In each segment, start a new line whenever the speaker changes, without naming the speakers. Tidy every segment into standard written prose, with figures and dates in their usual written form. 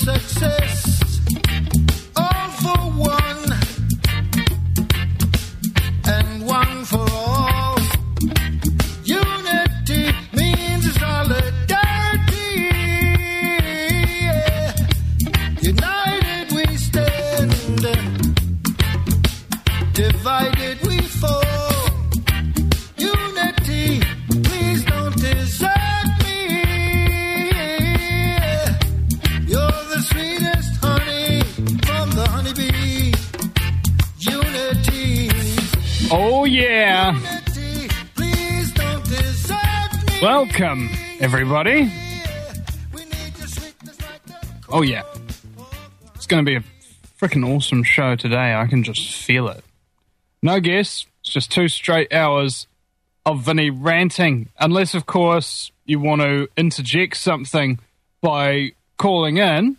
success, all for one, and one for all. Unity means solidarity. United we stand, divided we fall. Unity, please don't desert me. You're the sweetest honey from the honeybee. Unity.
Oh, yeah.
Unity, please don't desert me.
Welcome, everybody.
We need your sweetness like the
Oh, yeah. It's going to be a freaking awesome show today. I can just feel it. No guests. It's just 2 straight hours of Vinny ranting. Unless, of course, you want to interject something by calling in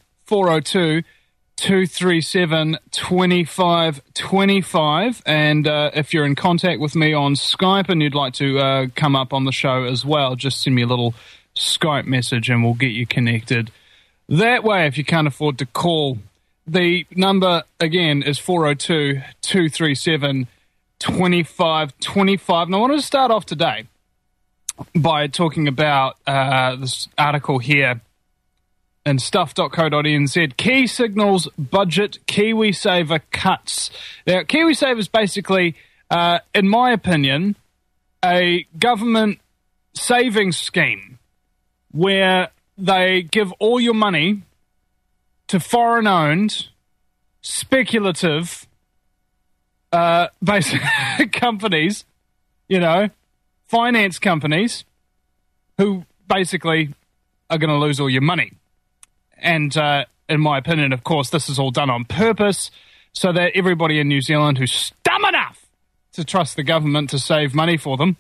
402-237-2525. And if you're in contact with me on Skype and you'd like to come up on the show as well, just send me a little Skype message and we'll get you connected that way if you can't afford to call. The number, again, is 402-237-2525. And I wanted to start off today by talking about this article here in stuff.co.nz. Key signals budget KiwiSaver cuts. Now, KiwiSaver is basically, in my opinion, a government savings scheme where they give all your money to foreign-owned, speculative, basic companies, you know, finance companies, who basically are going to lose all your money. And in my opinion, of course, this is all done on purpose so that everybody in New Zealand who's dumb enough to trust the government to save money for them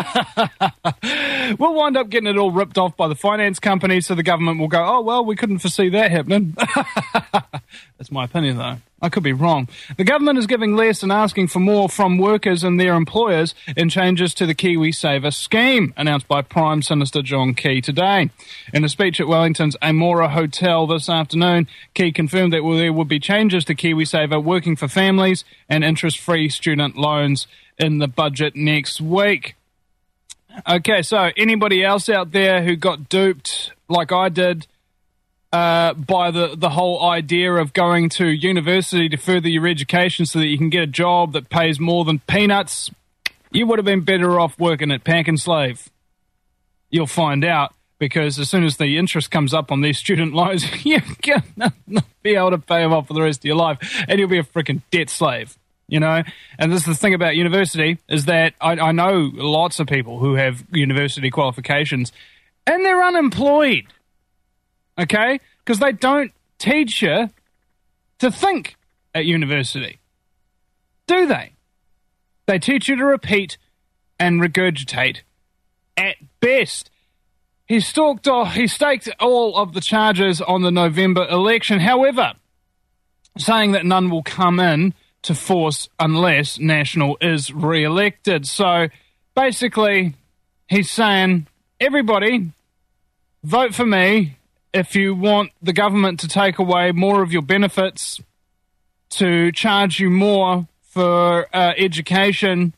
will wind up getting it all ripped off by the finance companies, so the government will go, oh, well, we couldn't foresee that happening. That's my opinion, though. I could be wrong. The government is giving less and asking for more from workers and their employers in changes to the KiwiSaver scheme, announced by Prime Minister John Key today. In a speech at Wellington's Amora Hotel this afternoon, Key confirmed that there would be changes to KiwiSaver working for families and interest-free student loans in the budget next week. Okay, so anybody else out there who got duped like I did by the whole idea of going to university to further your education so that you can get a job that pays more than peanuts, you would have been better off working at Pack and Slave. You'll find out, because as soon as the interest comes up on these student loans, you're going to not be able to pay them off for the rest of your life, and you'll be a freaking debt slave. You know, and this is the thing about university, is that I know lots of people who have university qualifications and they're unemployed, okay? Because they don't teach you to think at university, do they? They teach you to repeat and regurgitate at best. He staked all of the charges on the November election, however, saying that none will come in to force unless National is re-elected. So basically, he's saying, everybody, vote for me if you want the government to take away more of your benefits, to charge you more for education,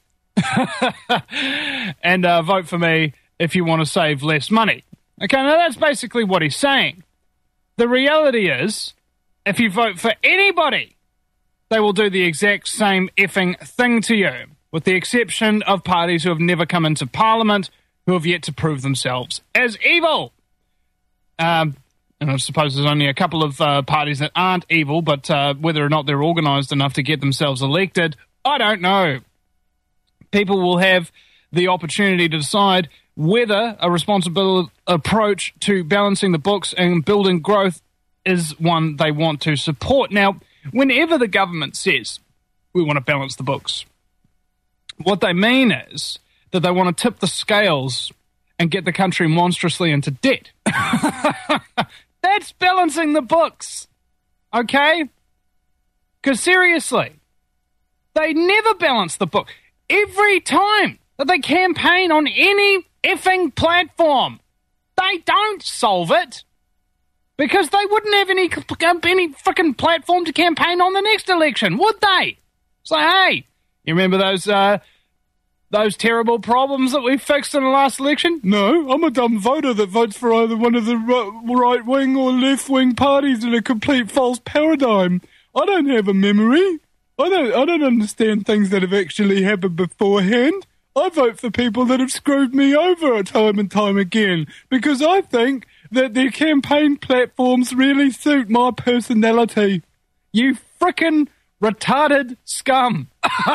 and vote for me if you want to save less money. Okay, now that's basically what he's saying. The reality is, if you vote for anybody, they will do the exact same effing thing to you, with the exception of parties who have never come into Parliament, who have yet to prove themselves as evil. And I suppose there's only a couple of parties that aren't evil, but whether or not they're organised enough to get themselves elected, I don't know. People will have the opportunity to decide whether a responsible approach to balancing the books and building growth is one they want to support. Now, whenever the government says we want to balance the books, what they mean is that they want to tip the scales and get the country monstrously into debt. That's balancing the books, okay? Because seriously, they never balance the book. Every time that they campaign on any effing platform, they don't solve it. Because they wouldn't have any fucking platform to campaign on the next election, would they? Say, hey, you remember those terrible problems that we fixed in the last election? No, I'm a dumb voter that votes for either one of the right-wing or left-wing parties in a complete false paradigm. I don't have a memory. I don't understand things that have actually happened beforehand. I vote for people that have screwed me over time and time again because I think that their campaign platforms really suit my personality. You frickin' retarded scum.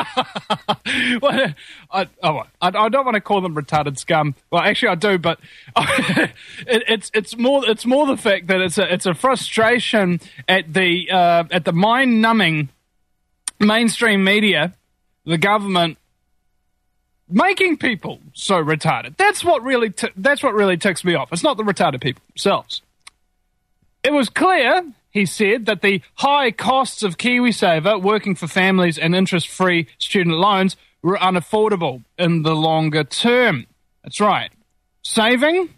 I don't want to call them retarded scum. Well, actually, I do, but it's more the fact that it's a frustration at the mind-numbing mainstream media, the government, making people so retarded. That's what really ticks me off. It's not the retarded people themselves. It was clear, he said, that the high costs of KiwiSaver working for families and interest-free student loans were unaffordable in the longer term. That's right. Saving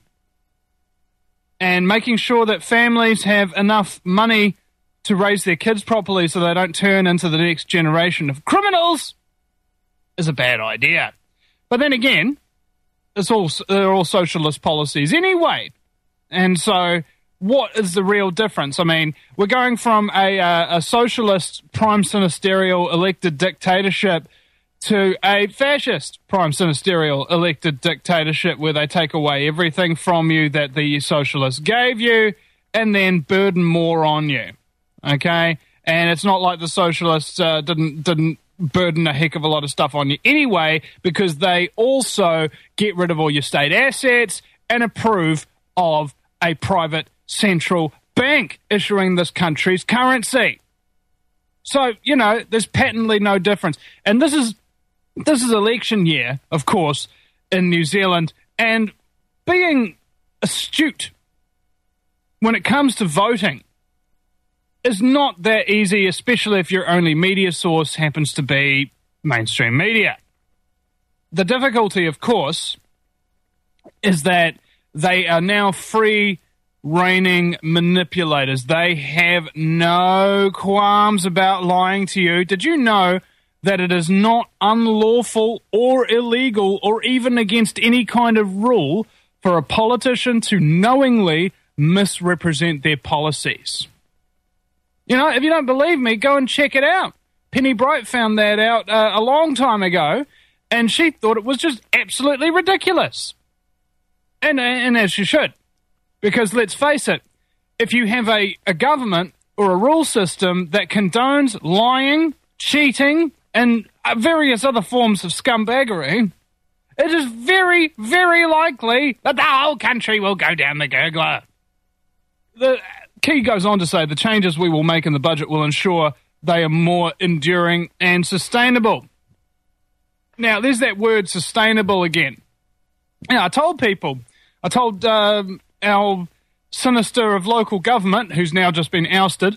and making sure that families have enough money to raise their kids properly so they don't turn into the next generation of criminals is a bad idea. But then again, they're all socialist policies anyway. And so what is the real difference? I mean, we're going from a socialist prime ministerial elected dictatorship to a fascist prime ministerial elected dictatorship where they take away everything from you that the socialists gave you and then burden more on you. Okay? And it's not like the socialists didn't burden a heck of a lot of stuff on you anyway, because they also get rid of all your state assets and approve of a private central bank issuing this country's currency. So, there's patently no difference. And this is election year, of course, in New Zealand, and being astute when it comes to voting is not that easy, especially if your only media source happens to be mainstream media. The difficulty, of course, is that they are now free-reigning manipulators. They have no qualms about lying to you. Did you know that it is not unlawful or illegal or even against any kind of rule for a politician to knowingly misrepresent their policies? If you don't believe me, go and check it out. Penny Bright found that out a long time ago, and she thought it was just absolutely ridiculous. And as you should. Because let's face it, if you have a government or a rule system that condones lying, cheating, and various other forms of scumbaggery, it is very, very likely that the whole country will go down the gurgler. The Key goes on to say the changes we will make in the budget will ensure they are more enduring and sustainable. Now, there's that word sustainable again. Now, I told our Sinister of Local Government, who's now just been ousted.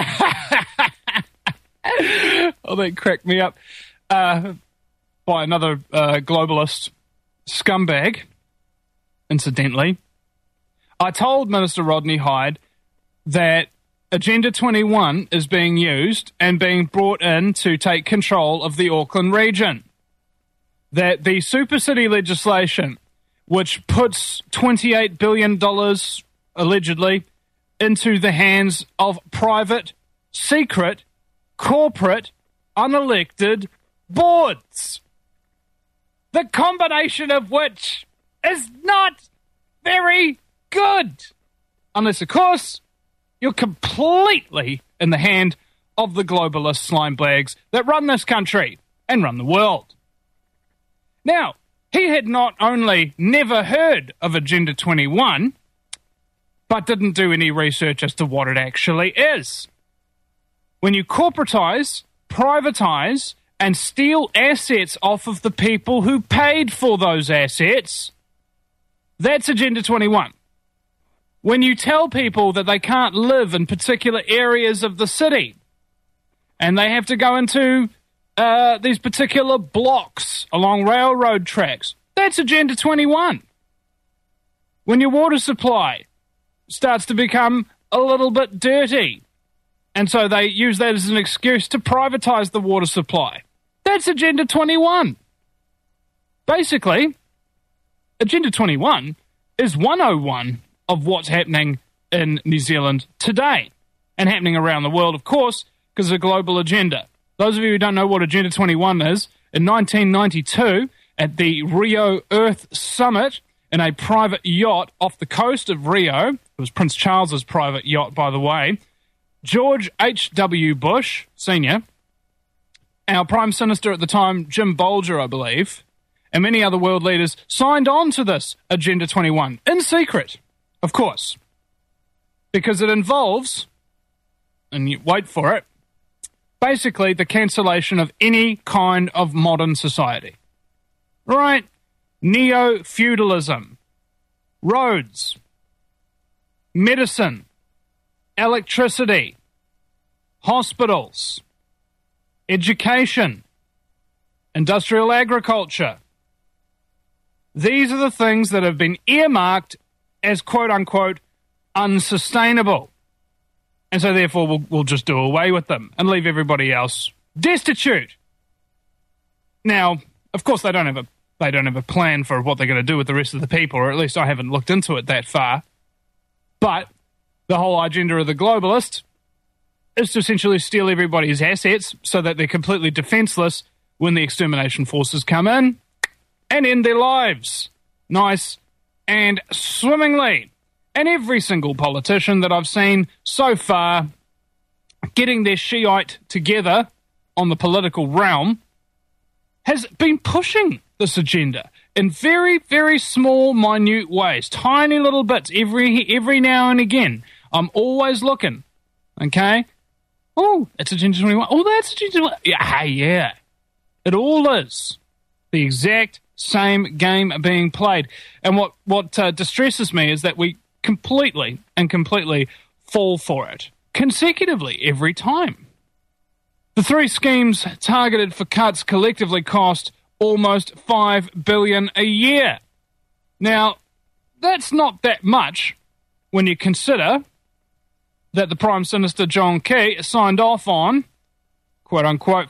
Oh, that cracked me up. By another globalist scumbag, incidentally. I told Minister Rodney Hyde that Agenda 21 is being used and being brought in to take control of the Auckland region. That the super city legislation, which puts $28 billion, allegedly, into the hands of private, secret, corporate, unelected boards. The combination of which is not very good. Unless, of course, you're completely in the hand of the globalist slime bags that run this country and run the world. Now, he had not only never heard of Agenda 21, but didn't do any research as to what it actually is. When you corporatize, privatize, and steal assets off of the people who paid for those assets, that's Agenda 21. When you tell people that they can't live in particular areas of the city and they have to go into these particular blocks along railroad tracks, that's Agenda 21. When your water supply starts to become a little bit dirty. And so they use that as an excuse to privatise the water supply. That's Agenda 21. Basically, Agenda 21 is 101 of what's happening in New Zealand today. And happening around the world, of course, because of a global agenda. Those of you who don't know what Agenda 21 is, in 1992, at the Rio Earth Summit, in a private yacht off the coast of Rio, it was Prince Charles's private yacht, by the way, George H.W. Bush, Sr., our Prime Minister at the time, Jim Bolger, I believe, and many other world leaders signed on to this Agenda 21, in secret, of course, because it involves, and you wait for it, basically the cancellation of any kind of modern society. Right? Neo-feudalism, roads, medicine, electricity, hospitals, education, industrial agriculture. These are the things that have been earmarked as quote-unquote unsustainable. And so therefore we'll just do away with them and leave everybody else destitute. Now, of course, they don't have a plan for what they're going to do with the rest of the people, or at least I haven't looked into it that far. But the whole agenda of the globalists is to essentially steal everybody's assets so that they're completely defenseless when the extermination forces come in and end their lives. Nice and swimmingly. And every single politician that I've seen so far getting their Shiite together on the political realm has been pushing this agenda in very, very small, minute ways, tiny little bits every now and again. I'm always looking, okay? Oh, that's Agenda 21. Oh, that's Agenda 21. Yeah. It all is the exact same game being played. And what distresses me is that we completely fall for it consecutively every time. The three schemes targeted for cuts collectively cost almost $5 billion a year. Now, that's not that much when you consider that the Prime Minister John Key signed off on, quote-unquote,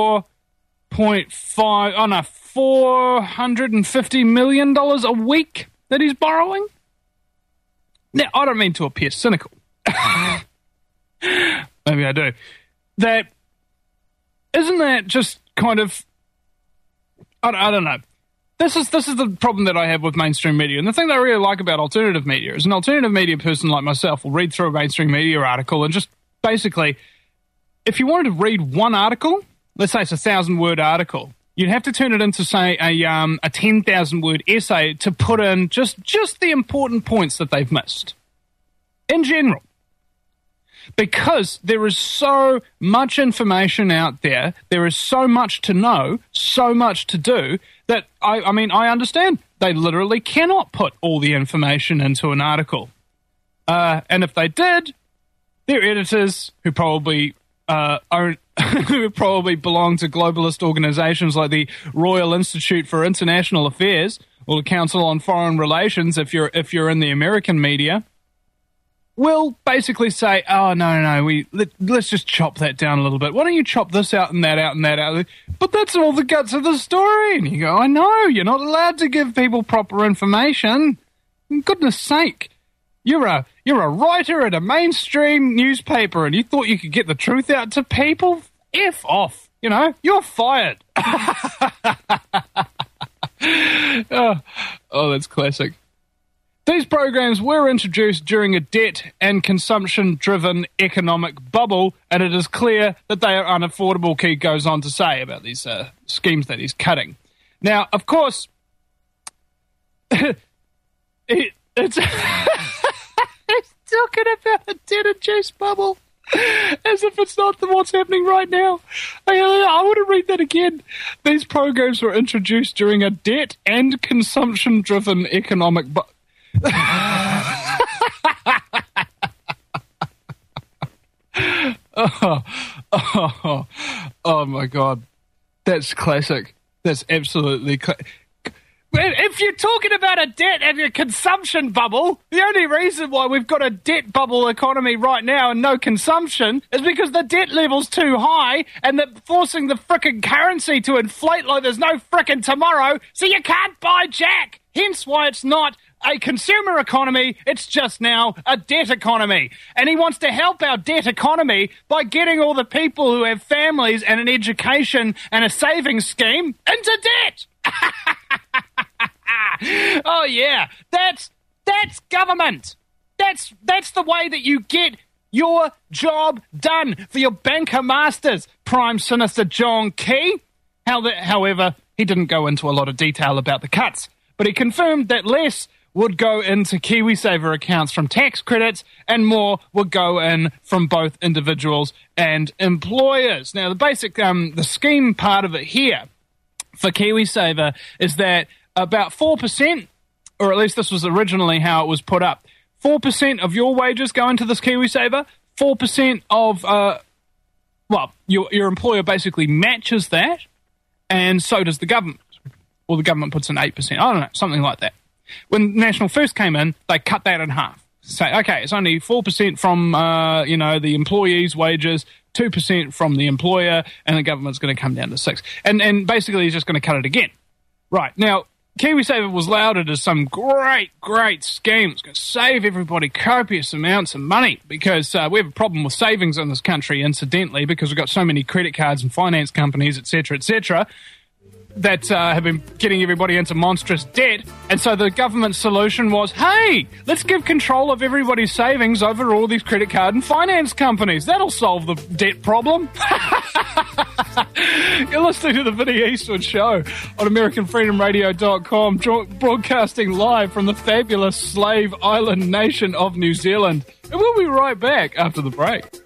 $450 million a week that he's borrowing. Now, I don't mean to appear cynical. Maybe I do. Isn't that just kind of, I don't know. This is the problem that I have with mainstream media. And the thing that I really like about alternative media is an alternative media person like myself will read through a mainstream media article and just basically, if you wanted to read one article, let's say it's a 1,000-word article, you'd have to turn it into, say, a 10,000-word essay to put in just the important points that they've missed. In general. Because there is so much information out there, there is so much to know, so much to do, that, I mean, I understand. They literally cannot put all the information into an article. And if they did, their editors, who probably who probably belong to globalist organizations like the Royal Institute for International Affairs or the Council on Foreign Relations, if you're in the American media, will basically say, oh, no, let's just chop that down a little bit. Why don't you chop this out and that out and that out? But that's all the guts of the story. And you go, I know, you're not allowed to give people proper information. Goodness sake. You're a writer at a mainstream newspaper and you thought you could get the truth out to people? F off. You know, you're fired. Oh, that's classic. These programs were introduced during a debt and consumption-driven economic bubble, and it is clear that they are unaffordable, Key goes on to say about these schemes that he's cutting. Now, of course, it's he's talking about a debt-induced bubble as if it's not what's happening right now. I want to read that again. These programs were introduced during a debt and consumption-driven economic bubble. Oh my God, that's classic. That's absolutely If you're talking about a debt and a consumption bubble, the only reason why we've got a debt bubble economy right now and no consumption is because the debt level's too high and they're forcing the frickin' currency to inflate like there's no frickin' tomorrow, so you can't buy jack. Hence why it's not a consumer economy, it's just now a debt economy. And he wants to help our debt economy by getting all the people who have families and an education and a savings scheme into debt. Oh yeah, that's government. That's the way that you get your job done for your banker masters, Prime Minister John Key. However, he didn't go into a lot of detail about the cuts, but he confirmed that less would go into KiwiSaver accounts from tax credits and more would go in from both individuals and employers. Now, the basic, the scheme part of it here for KiwiSaver is that about 4%, or at least this was originally how it was put up, 4% of your wages go into this KiwiSaver, 4% of, your employer basically matches that, and so does the government. Or the government puts in 8%. I don't know, something like that. When National first came in, they cut that in half. Say, okay, it's only 4% from, the employee's wages, 2% from the employer, and the government's going to come down to 6%. And basically he's just going to cut it again. Right, now, KiwiSaver was lauded as some great scheme. It's going to save everybody copious amounts of money because we have a problem with savings in this country, incidentally, because we've got so many credit cards and finance companies, etc., that have been getting everybody into monstrous debt. And so the government solution was, hey, let's give control of everybody's savings over all these credit card and finance companies. That'll solve the debt problem. You're listening to the Vinny Eastwood Show on AmericanFreedomRadio.com, broadcasting live from the fabulous slave island nation of New Zealand. And we'll be right back after the break.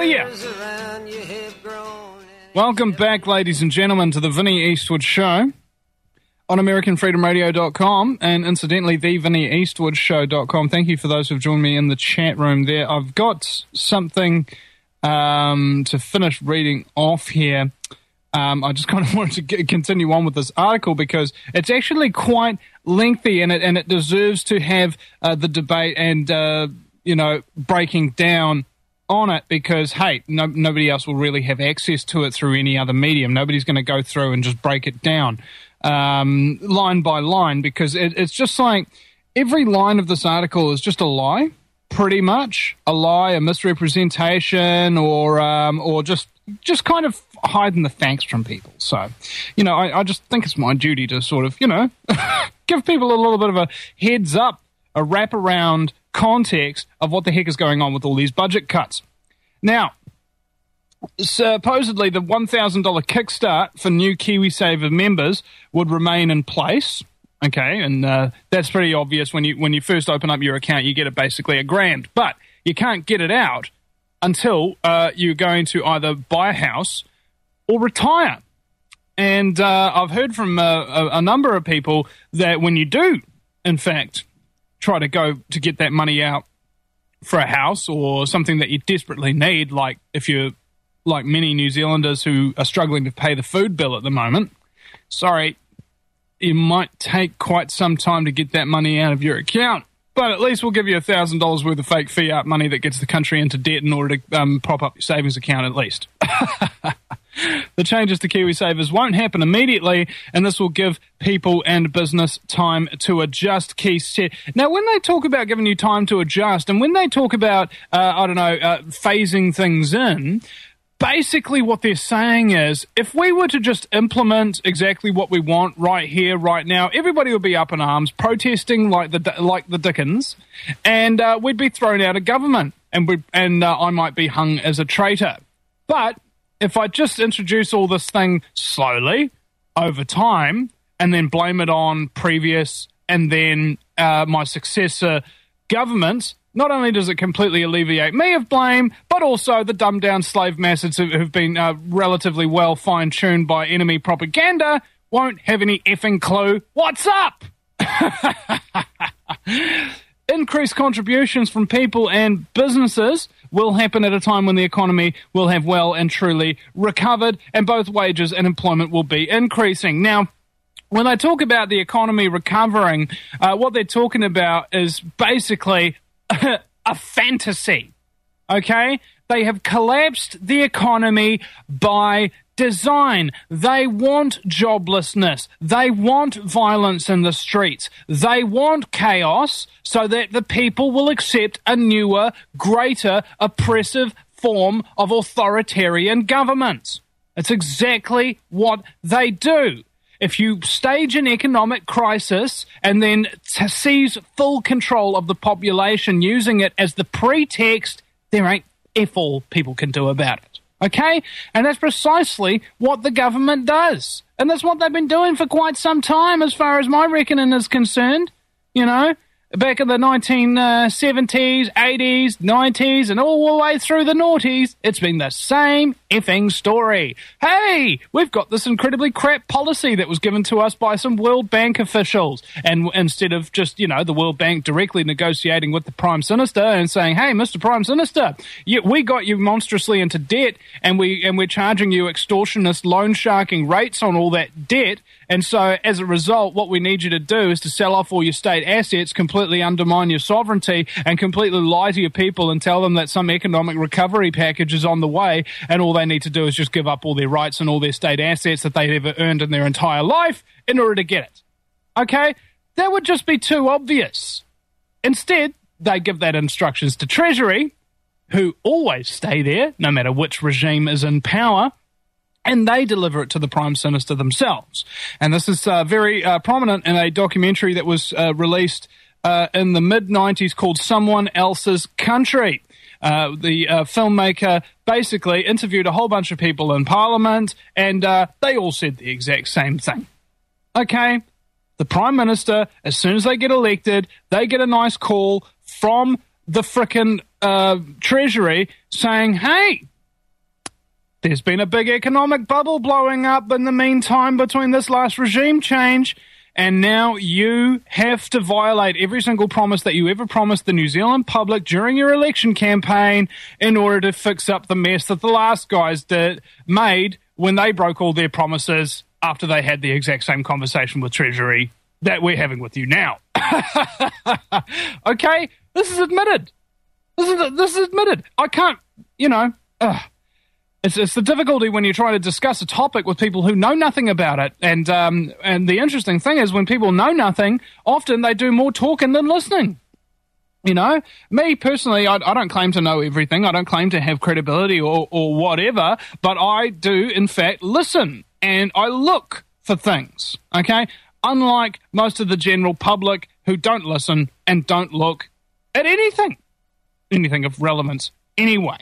you? Welcome back, ladies and gentlemen, to the Vinnie Eastwood Show on AmericanFreedomRadio.com and, incidentally, TheVinnieEastwoodShow.com. Thank you for those who've joined me in the chat room there. I've got something to finish reading off here. I just kind of wanted to continue on with this article because it's actually quite lengthy and it deserves to have the debate and, breaking down on it because, hey, nobody else will really have access to it through any other medium. Nobody's going to go through and just break it down line by line because it's just like every line of this article is just a lie, pretty much. A lie, a misrepresentation, or just kind of hiding the facts from people. So, I just think it's my duty to sort of, give people a little bit of a heads up, a wraparound context of what the heck is going on with all these budget cuts. Now, supposedly the $1,000 kickstart for new KiwiSaver members would remain in place. Okay, and that's pretty obvious. When you first open up your account, you get it basically $1,000, but you can't get it out until you're going to either buy a house or retire. And I've heard from a number of people that when you do, in fact, try to go to get that money out for a house or something that you desperately need, like if you're like many New Zealanders who are struggling to pay the food bill at the moment, sorry, it might take quite some time to get that money out of your account. But at least we'll give you $1,000 worth of fake fiat money that gets the country into debt in order to prop up your savings account at least. The changes to KiwiSavers won't happen immediately, and this will give people and business time to adjust. Keith said. Now, when they talk about giving you time to adjust, and when they talk about, phasing things in, basically what they're saying is if we were to just implement exactly what we want right here, right now, everybody would be up in arms, protesting like the Dickens, and we'd be thrown out of government, and I might be hung as a traitor. But if I just introduce all this thing slowly over time and then blame it on previous and then my successor governments, not only does it completely alleviate me of blame, but also the dumbed-down slave masses who've been relatively well fine-tuned by enemy propaganda won't have any effing clue what's up. Increased contributions from people and businesses will happen at a time when the economy will have well and truly recovered and both wages and employment will be increasing. Now, when they talk about the economy recovering, what they're talking about is basically a fantasy, okay? They have collapsed the economy by design. They want joblessness. They want violence in the streets. They want chaos so that the people will accept a newer, greater, oppressive form of authoritarian government. It's exactly what they do. If you stage an economic crisis and then seize full control of the population using it as the pretext, there ain't F all people can do about it. Okay? And that's precisely what the government does. And that's what they've been doing for quite some time as far as my reckoning is concerned. You know, back in the 1970s, 80s, 90s, and all the way through the noughties, it's been the same effing story. Hey, we've got this incredibly crap policy that was given to us by some World Bank officials. And instead of just, the World Bank directly negotiating with the Prime Minister and saying, hey, Mr. Prime Minister, we got you monstrously into debt and we're charging you extortionist loan sharking rates on all that debt. And so, as a result, what we need you to do is to sell off all your state assets, completely undermine your sovereignty, and completely lie to your people and tell them that some economic recovery package is on the way, and all they need to do is just give up all their rights and all their state assets that they've ever earned in their entire life in order to get it. Okay? That would just be too obvious. Instead, they give that instructions to Treasury, who always stay there, no matter which regime is in power, and they deliver it to the Prime Minister themselves. And this is very prominent in a documentary that was released in the mid-90s called Someone Else's Country. The filmmaker basically interviewed a whole bunch of people in Parliament, and they all said the exact same thing. Okay? The Prime Minister, as soon as they get elected, they get a nice call from the frickin' Treasury saying, hey, There's been a big economic bubble blowing up in the meantime between this last regime change, and now you have to violate every single promise that you ever promised the New Zealand public during your election campaign in order to fix up the mess that the last guys made when they broke all their promises after they had the exact same conversation with Treasury that we're having with you now. Okay? This is admitted. This is admitted. I can't, It's the difficulty when you try to discuss a topic with people who know nothing about it. And the interesting thing is when people know nothing, often they do more talking than listening. Me personally, I don't claim to know everything. I don't claim to have credibility or whatever, but I do, in fact, listen and I look for things, okay? Unlike most of the general public who don't listen and don't look at anything of relevance anyway.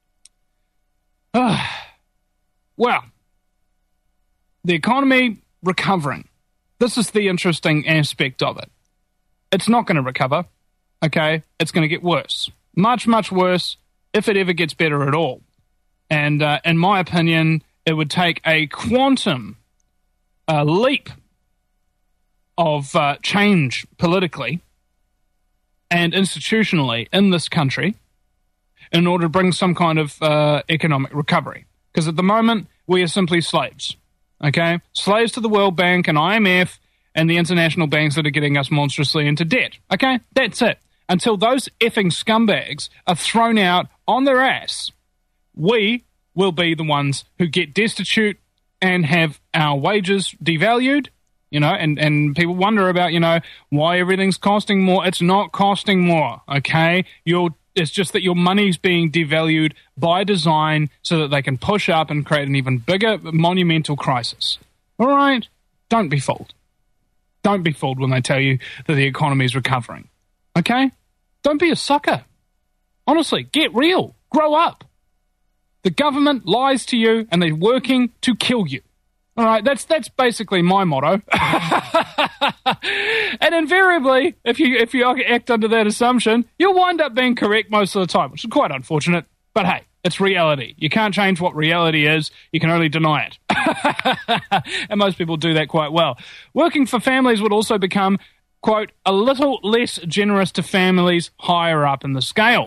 Well, the economy recovering. This is the interesting aspect of it. It's not going to recover, okay? It's going to get worse. Much, much worse if it ever gets better at all. And in my opinion, it would take a quantum leap of change politically and institutionally in this country in order to bring some kind of economic recovery. Because at the moment, we are simply slaves, okay? Slaves to the World Bank and IMF and the international banks that are getting us monstrously into debt, okay? That's it. Until those effing scumbags are thrown out on their ass, we will be the ones who get destitute and have our wages devalued, and people wonder about, why everything's costing more. It's not costing more, okay? It's just that your money's being devalued by design so that they can push up and create an even bigger monumental crisis. All right? Don't be fooled. Don't be fooled when they tell you that the economy is recovering. Okay? Don't be a sucker. Honestly, get real. Grow up. The government lies to you and they're working to kill you. All right, that's basically my motto. And invariably, if you act under that assumption, you'll wind up being correct most of the time, which is quite unfortunate. But hey, it's reality. You can't change what reality is. You can only deny it. And most people do that quite well. Working for families would also become, quote, a little less generous to families higher up in the scale.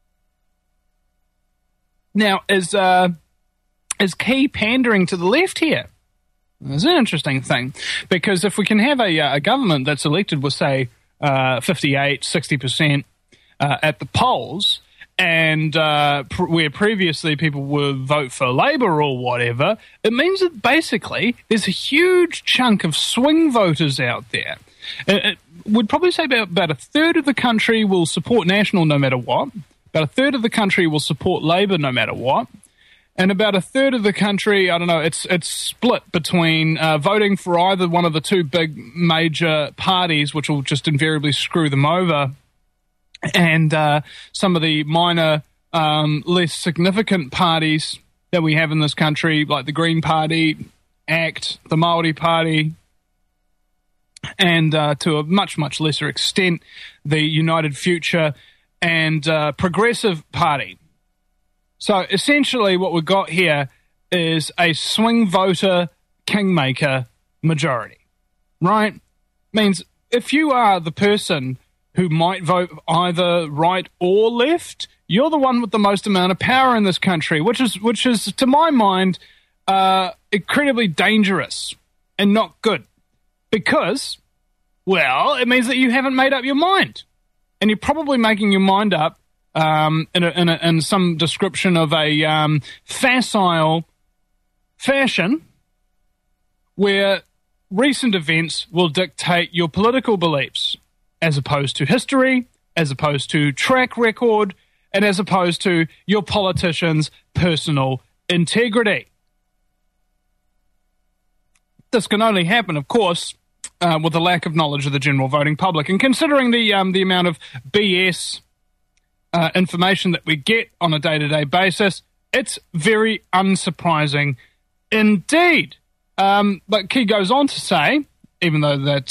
Now, is key pandering to the left here? It's an interesting thing, because if we can have a government that's elected with, say, 58, 60% at the polls, and where previously people would vote for Labour or whatever, it means that basically there's a huge chunk of swing voters out there. We'd probably say about a third of the country will support National no matter what, about a third of the country will support Labour no matter what, and about a third of the country, I don't know, it's split between voting for either one of the two big major parties, which will just invariably screw them over, and some of the minor, less significant parties that we have in this country, like the Green Party, ACT, the Māori Party, and to a much, much lesser extent, the United Future and Progressive Party. So essentially what we've got here is a swing voter kingmaker majority, right? Means if you are the person who might vote either right or left, you're the one with the most amount of power in this country, which is to my mind, incredibly dangerous and not good. Because, well, it means that you haven't made up your mind. And you're probably making your mind up in some description of a facile fashion where recent events will dictate your political beliefs as opposed to history, as opposed to track record, and as opposed to your politician's personal integrity. This can only happen, of course, with a lack of knowledge of the general voting public. And considering the amount of BS information that we get on a day-to-day basis, it's very unsurprising indeed. But Key goes on to say, even though that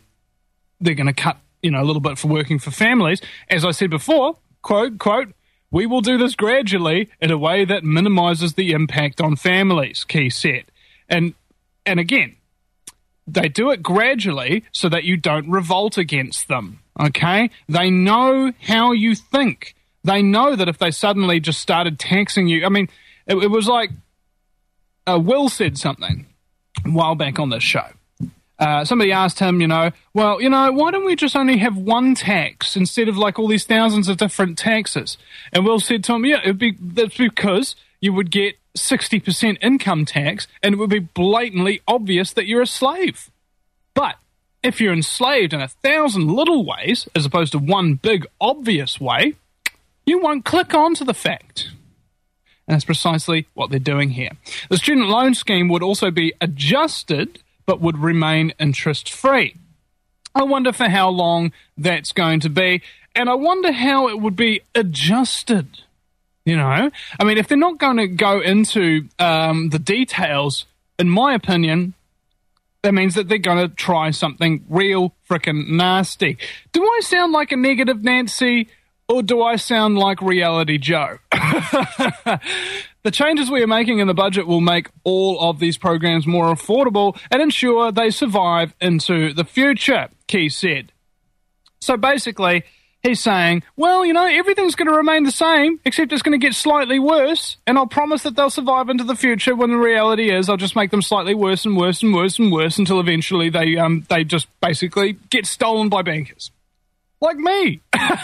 they're going to cut a little bit for working for families, as I said before, quote, We will do this gradually in a way that minimises the impact on families, Key said. And again, they do it gradually so that you don't revolt against them, okay? They know how you think. They know that if they suddenly just started taxing you, I mean, it was like Will said something a while back on this show. Somebody asked him, why don't we just only have one tax instead of like all these thousands of different taxes? And Will said to him, that's because you would get 60% income tax and it would be blatantly obvious that you're a slave. But if you're enslaved in 1,000 little ways, as opposed to one big obvious way, you won't click on to the fact. And that's precisely what they're doing here. The student loan scheme would also be adjusted, but would remain interest-free. I wonder for how long that's going to be, and I wonder how it would be adjusted. I mean, if they're not going to go into the details, in my opinion, that means that they're going to try something real frickin' nasty. Do I sound like a negative Nancy, or do I sound like Reality Joe? The changes we are making in the budget will make all of these programs more affordable and ensure they survive into the future, Key said. So basically, he's saying, well, everything's going to remain the same, except it's going to get slightly worse, and I'll promise that they'll survive into the future when the reality is I'll just make them slightly worse and worse and worse and worse until eventually they just basically get stolen by bankers. Like me.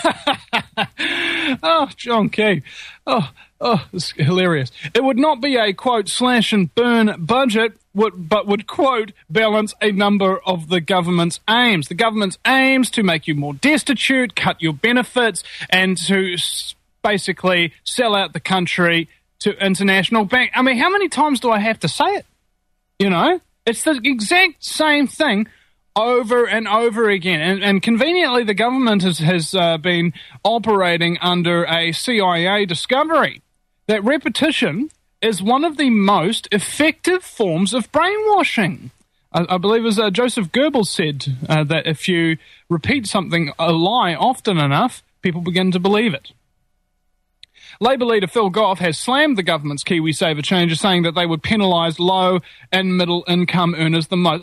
Oh, John Key. Oh, it's hilarious. It would not be a, quote, slash and burn budget, but would, quote, balance a number of the government's aims. The government's aims to make you more destitute, cut your benefits, and to basically sell out the country to international bank. I mean, how many times do I have to say it? It's the exact same thing over and over again. And conveniently, the government has been operating under a CIA discovery that repetition is one of the most effective forms of brainwashing. I believe as Joseph Goebbels said, that if you repeat something, a lie, often enough, people begin to believe it. Labour leader Phil Goff has slammed the government's KiwiSaver changes, saying that they would penalise low and middle income earners the most.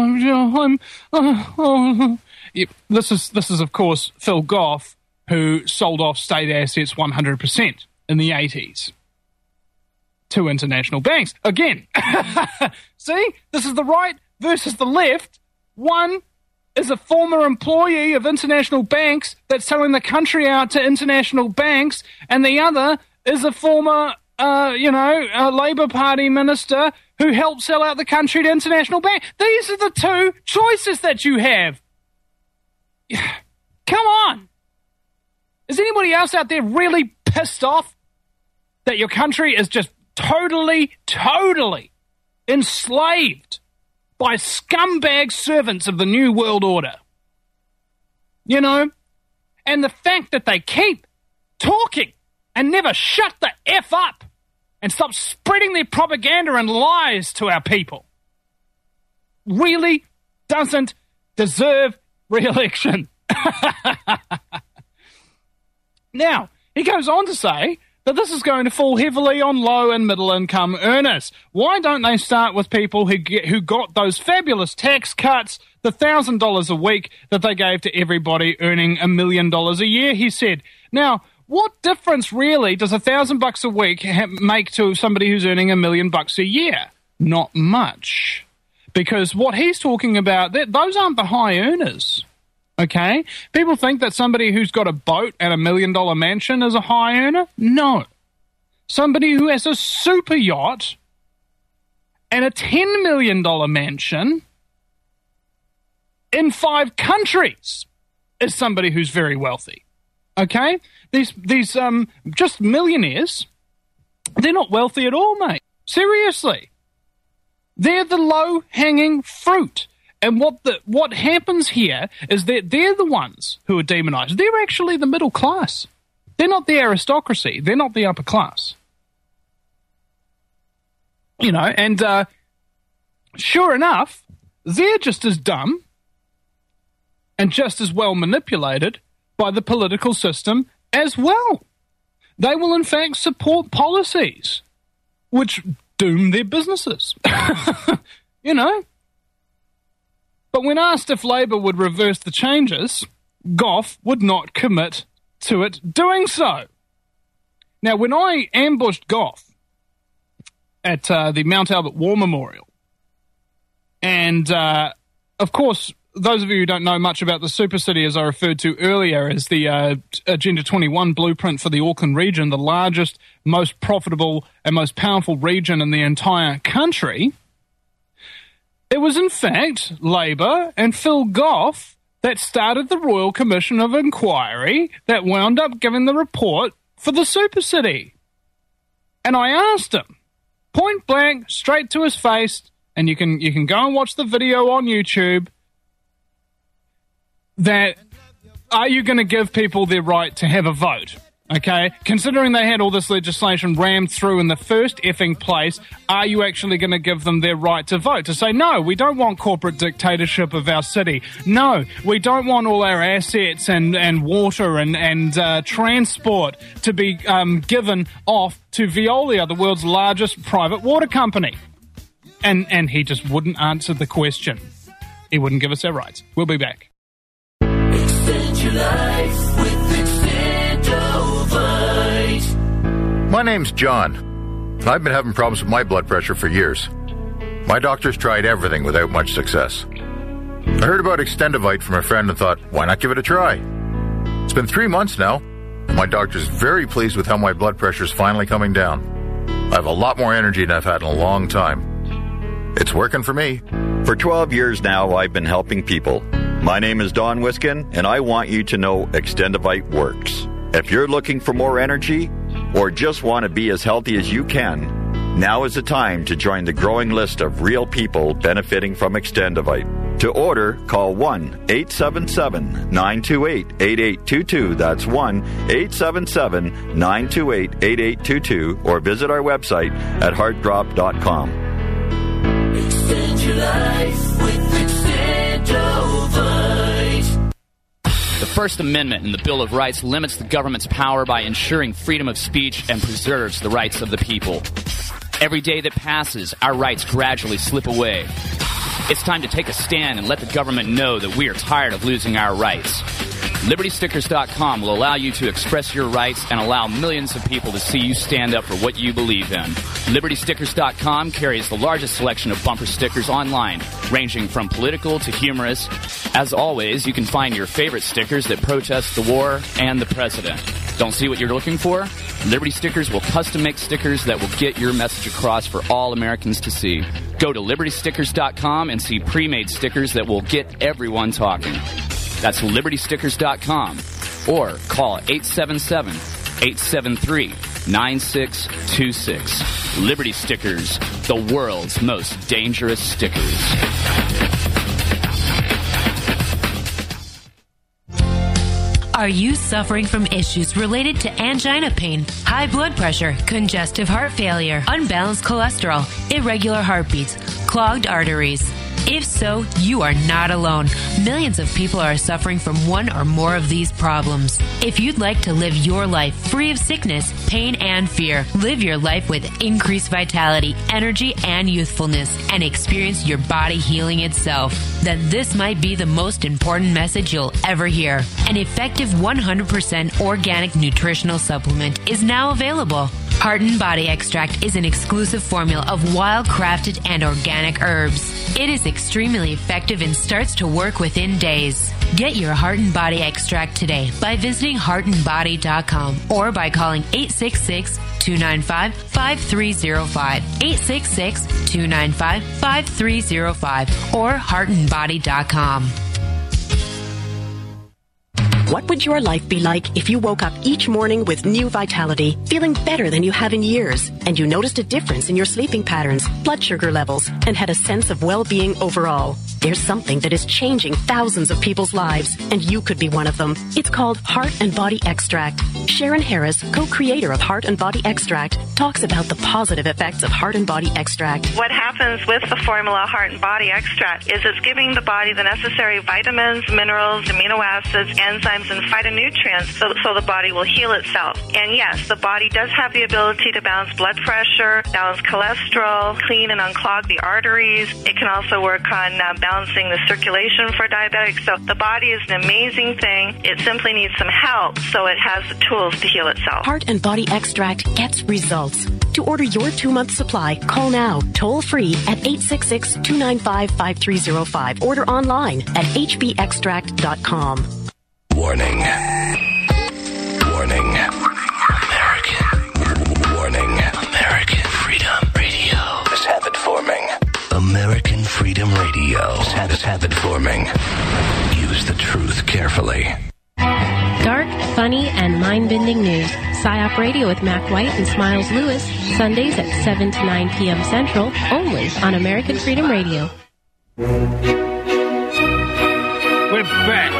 This is of course Phil Goff, who sold off state assets 100% in the 80s to international banks. Again, see, this is the right versus the left. One is a former employee of international banks that's selling the country out to international banks, and the other is a former, Labour Party minister who helped sell out the country to international banks. These are the two choices that you have. Come on. Is anybody else out there really pissed off that your country is just totally enslaved by scumbag servants of the New World Order? And the fact that they keep talking and never shut the F up and stop spreading their propaganda and lies to our people really doesn't deserve re-election. Now, he goes on to say that this is going to fall heavily on low and middle income earners. Why don't they start with people who got those fabulous tax cuts, the $1,000 a week that they gave to everybody earning $1 million a year, he said. Now, what difference really does $1,000 a week make to somebody who's earning $1 million a year? Not much. Because what he's talking about, those aren't the high earners. Okay? People think that somebody who's got a boat and $1 million mansion is a high earner. No. Somebody who has a super yacht and a $10 million mansion in 5 countries is somebody who's very wealthy. Okay? These just millionaires, they're not wealthy at all, mate. Seriously. They're the low-hanging fruit. And what happens here is that they're the ones who are demonized. They're actually the middle class. They're not the aristocracy. They're not the upper class. And sure enough, they're just as dumb and just as well manipulated by the political system as well. they will in fact support policies which doom their businesses. You know? But when asked if Labour would reverse the changes, Gough would not commit to it doing so. Now, when I ambushed Gough at the Mount Albert War Memorial, and of course, those of you who don't know much about the Super City, as I referred to earlier, is the Agenda 21 blueprint for the Auckland region, the largest, most profitable and most powerful region in the entire country. It was in fact Labour and Phil Gough that started the Royal Commission of Inquiry that wound up giving the report for the Super City. And I asked him, point blank, straight to his face, and you can go and watch the video on YouTube, that are you going to give people their right to have a vote? Okay, considering they had all this legislation rammed through in the first effing place, are you actually going to give them their right to vote? To say, no, we don't want corporate dictatorship of our city. No, we don't want all our assets and water and transport to be given off to Veolia, the world's largest private water company. And he just wouldn't answer the question. He wouldn't give us our rights. We'll be back.
Extend your life with Extendovite.
My name's John, and I've been having problems with my blood pressure for years. My doctor's tried everything without much success. I heard about Extendovite from a friend and thought, why not give it a try? It's been 3 months now, and my doctor's very pleased with how my blood pressure's finally coming down. I have a lot more energy than I've had in a long time. It's working for me.
For 12 years now, I've been helping people. My name is Don Wiskin, and I want you to know Extendovite works. If you're looking for more energy or just want to be as healthy as you can, now is the time to join the growing list of real people benefiting from Extendovite. To order, call 1-877-928-8822. That's 1-877-928-8822, or visit our website at heartdrop.com.
Extend your life with Extendovite.
The First Amendment in the Bill of Rights limits the government's power by ensuring freedom of speech and preserves the rights of the people. Every day that passes, our rights gradually slip away. It's time to take a stand and let the government know that we are tired of losing our rights. LibertyStickers.com will allow you to express your rights and allow millions of people to see you stand up for what you believe in. LibertyStickers.com carries the largest selection of bumper stickers online, ranging from political to humorous. As always, you can find your favorite stickers that protest the war and the president. Don't see what you're looking for? Liberty Stickers will custom make stickers that will get your message across for all Americans to see. Go to LibertyStickers.com and see pre-made stickers that will get everyone talking. That's LibertyStickers.com, or call 877-873-9626. Liberty Stickers, the world's most dangerous stickers.
Are you suffering from issues related to angina pain, high blood pressure, congestive heart failure, unbalanced cholesterol, irregular heartbeats, clogged arteries? If so, you are not alone. Millions of people are suffering from one or more of these problems. If you'd like to live your life free of sickness, pain, and fear, live your life with increased vitality, energy, and youthfulness, and experience your body healing itself, then this might be the most important message you'll ever hear. An effective 100% organic nutritional supplement is now available. Heart and Body Extract is an exclusive formula of wild-crafted and organic herbs. It is extremely effective and starts to work within days. Get your Heart and Body Extract today by visiting heartandbody.com or by calling 866-295-5305, 866-295-5305, or heartandbody.com.
What would your life be like if you woke up each morning with new vitality, feeling better than you have in years, and you noticed a difference in your sleeping patterns, blood sugar levels, and had a sense of well-being overall? There's something that is changing thousands of people's lives, and you could be one of them. It's called Heart and Body Extract. Sharon Harris, co-creator of Heart and Body Extract, talks about the positive effects of Heart and Body Extract.
What happens with the formula Heart and Body Extract is it's giving the body the necessary vitamins, minerals, amino acids, enzymes, and phytonutrients so the body will heal itself. And yes, the body does have the ability to balance blood pressure, balance cholesterol, clean and unclog the arteries. It can also work on balancing the circulation for diabetics. So the body is an amazing thing. It simply needs some help so it has the tools to heal itself.
Heart and Body Extract gets results. To order your 2-month supply, call now, toll free at 866-295-5305. Order online at hbextract.com.
Warning. Warning. Warning. American Freedom Radio is habit forming. American Freedom Radio is habit forming. Use the truth carefully.
Dark, funny, and mind-bending news. PSYOP Radio with Mac White and Smiles Lewis. Sundays at 7 to 9 p.m. Central, only on American Freedom Radio.
We're back.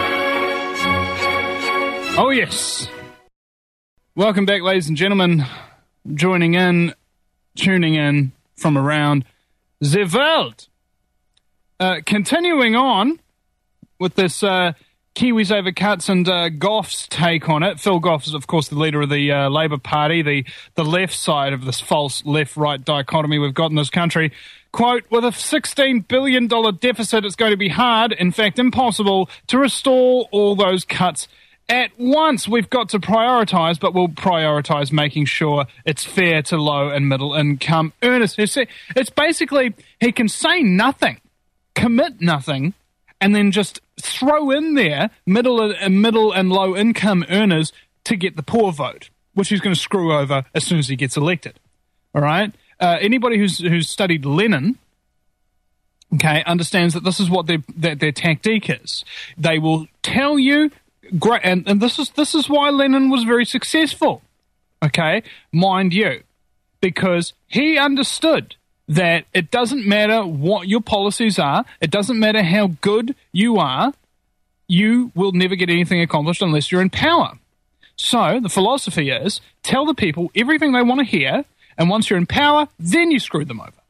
Oh, yes. Welcome back, ladies and gentlemen. Tuning in from around the world. Continuing on with this Kiwis over cuts and Goff's take on it. Phil Goff is, of course, the leader of the Labour Party, the left side of this false left-right dichotomy we've got in this country. Quote, with a $16 billion deficit, it's going to be hard, in fact impossible, to restore all those cuts at once. We've got to prioritise, but we'll prioritise making sure it's fair to low and middle income earners. It's basically, he can say nothing, commit nothing, and then just throw in there middle and low income earners to get the poor vote, which he's going to screw over as soon as he gets elected. All right? Anybody who's studied Lenin, okay, understands that this is what their tactique is. They will tell you, great, and this is why Lenin was very successful, okay, mind you, because he understood that it doesn't matter what your policies are, it doesn't matter how good you are, you will never get anything accomplished unless you're in power. So the philosophy is, tell the people everything they want to hear, and once you're in power, then you screw them over.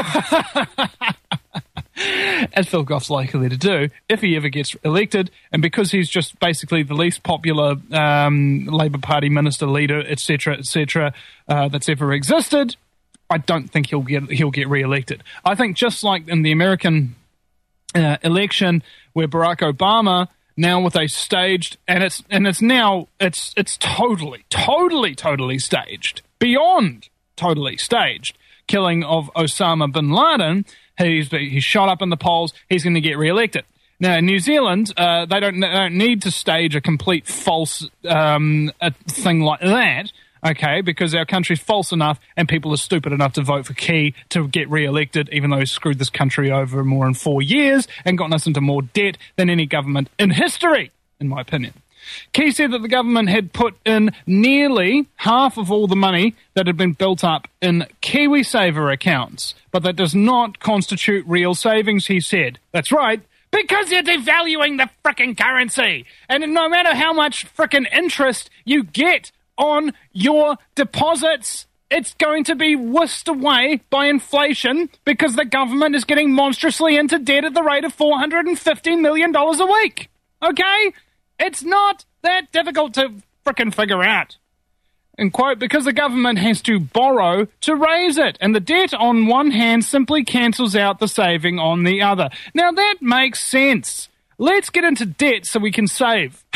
As Phil Goff's likely to do if he ever gets elected, and because he's just basically the least popular Labour Party minister, leader, etc., that's ever existed, I don't think he'll get re-elected. I think just like in the American election where Barack Obama, now with a staged, and it's totally staged, beyond totally staged killing of Osama bin Laden. He's shot up in the polls. He's going to get re-elected. Now, in New Zealand, they don't need to stage a complete false a thing like that, okay, because our country's false enough and people are stupid enough to vote for Key to get re-elected, even though he screwed this country over more than 4 years and gotten us into more debt than any government in history, in my opinion. Key said that the government had put in nearly half of all the money that had been built up in KiwiSaver accounts, but that does not constitute real savings, he said. That's right, because you're devaluing the frickin' currency. And no matter how much frickin' interest you get on your deposits, it's going to be whisked away by inflation because the government is getting monstrously into debt at the rate of $450 million a week. Okay? It's not that difficult to frickin' figure out. And quote, because the government has to borrow to raise it, and the debt on one hand simply cancels out the saving on the other. Now that makes sense. Let's get into debt so we can save.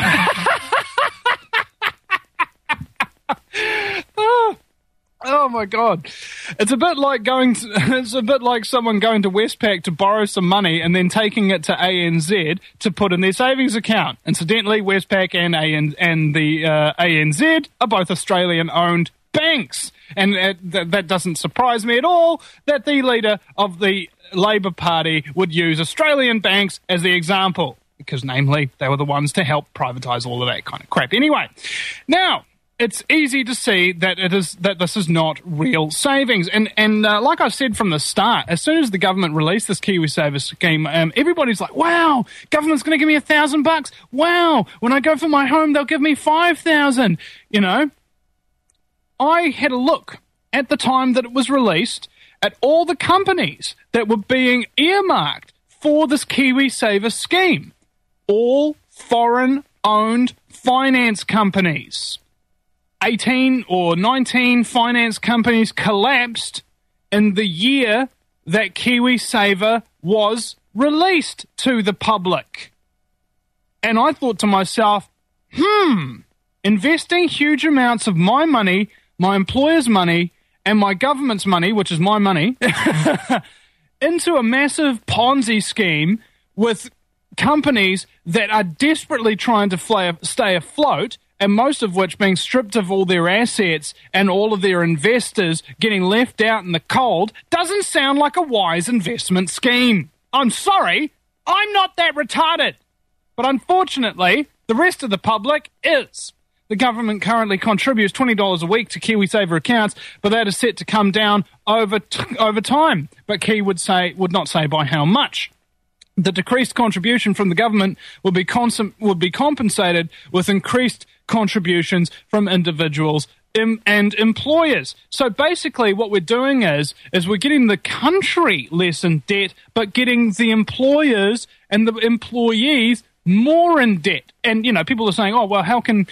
Oh my God! It's a bit like someone going to Westpac to borrow some money and then taking it to ANZ to put in their savings account. Incidentally, Westpac and the ANZ are both Australian-owned banks, and that doesn't surprise me at all that the leader of the Labour Party would use Australian banks as the example, because namely they were the ones to help privatise all of that kind of crap. Anyway, now. it's easy to see that this is not real savings. And like I said from the start, as soon as the government released this KiwiSaver scheme, everybody's like, wow, government's going to give me $1,000. Wow, when I go for my home, they'll give me $5,000. You know, I had a look at the time that it was released at all the companies that were being earmarked for this KiwiSaver scheme. All foreign-owned finance companies. 18 or 19 finance companies collapsed in the year that KiwiSaver was released to the public. And I thought to myself, investing huge amounts of my money, my employer's money, and my government's money, which is my money, into a massive Ponzi scheme with companies that are desperately trying to stay afloat, and most of which being stripped of all their assets and all of their investors getting left out in the cold, doesn't sound like a wise investment scheme. I'm sorry, I'm not that retarded. But unfortunately, the rest of the public is. The government currently contributes $20 a week to KiwiSaver accounts, but that is set to come down over time. But Ki would not say by how much. The decreased contribution from the government would be compensated with increased contributions from individuals and employers. So basically what we're doing is we're getting the country less in debt, but getting the employers and the employees more in debt. And, you know, people are saying, oh, well, how can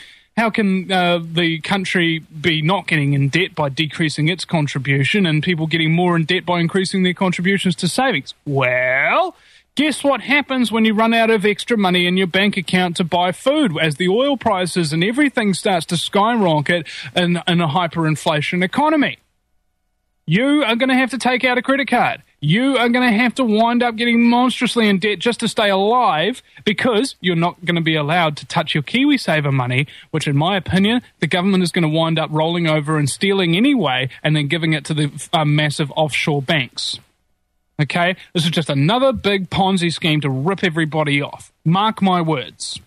the country be not getting in debt by decreasing its contribution and people getting more in debt by increasing their contributions to savings? Well, guess what happens when you run out of extra money in your bank account to buy food as the oil prices and everything starts to skyrocket in a hyperinflation economy? You are going to have to take out a credit card. You are going to have to wind up getting monstrously in debt just to stay alive because you're not going to be allowed to touch your KiwiSaver money, which in my opinion, the government is going to wind up rolling over and stealing anyway and then giving it to the massive offshore banks. Okay? This is just another big Ponzi scheme to rip everybody off. Mark my words.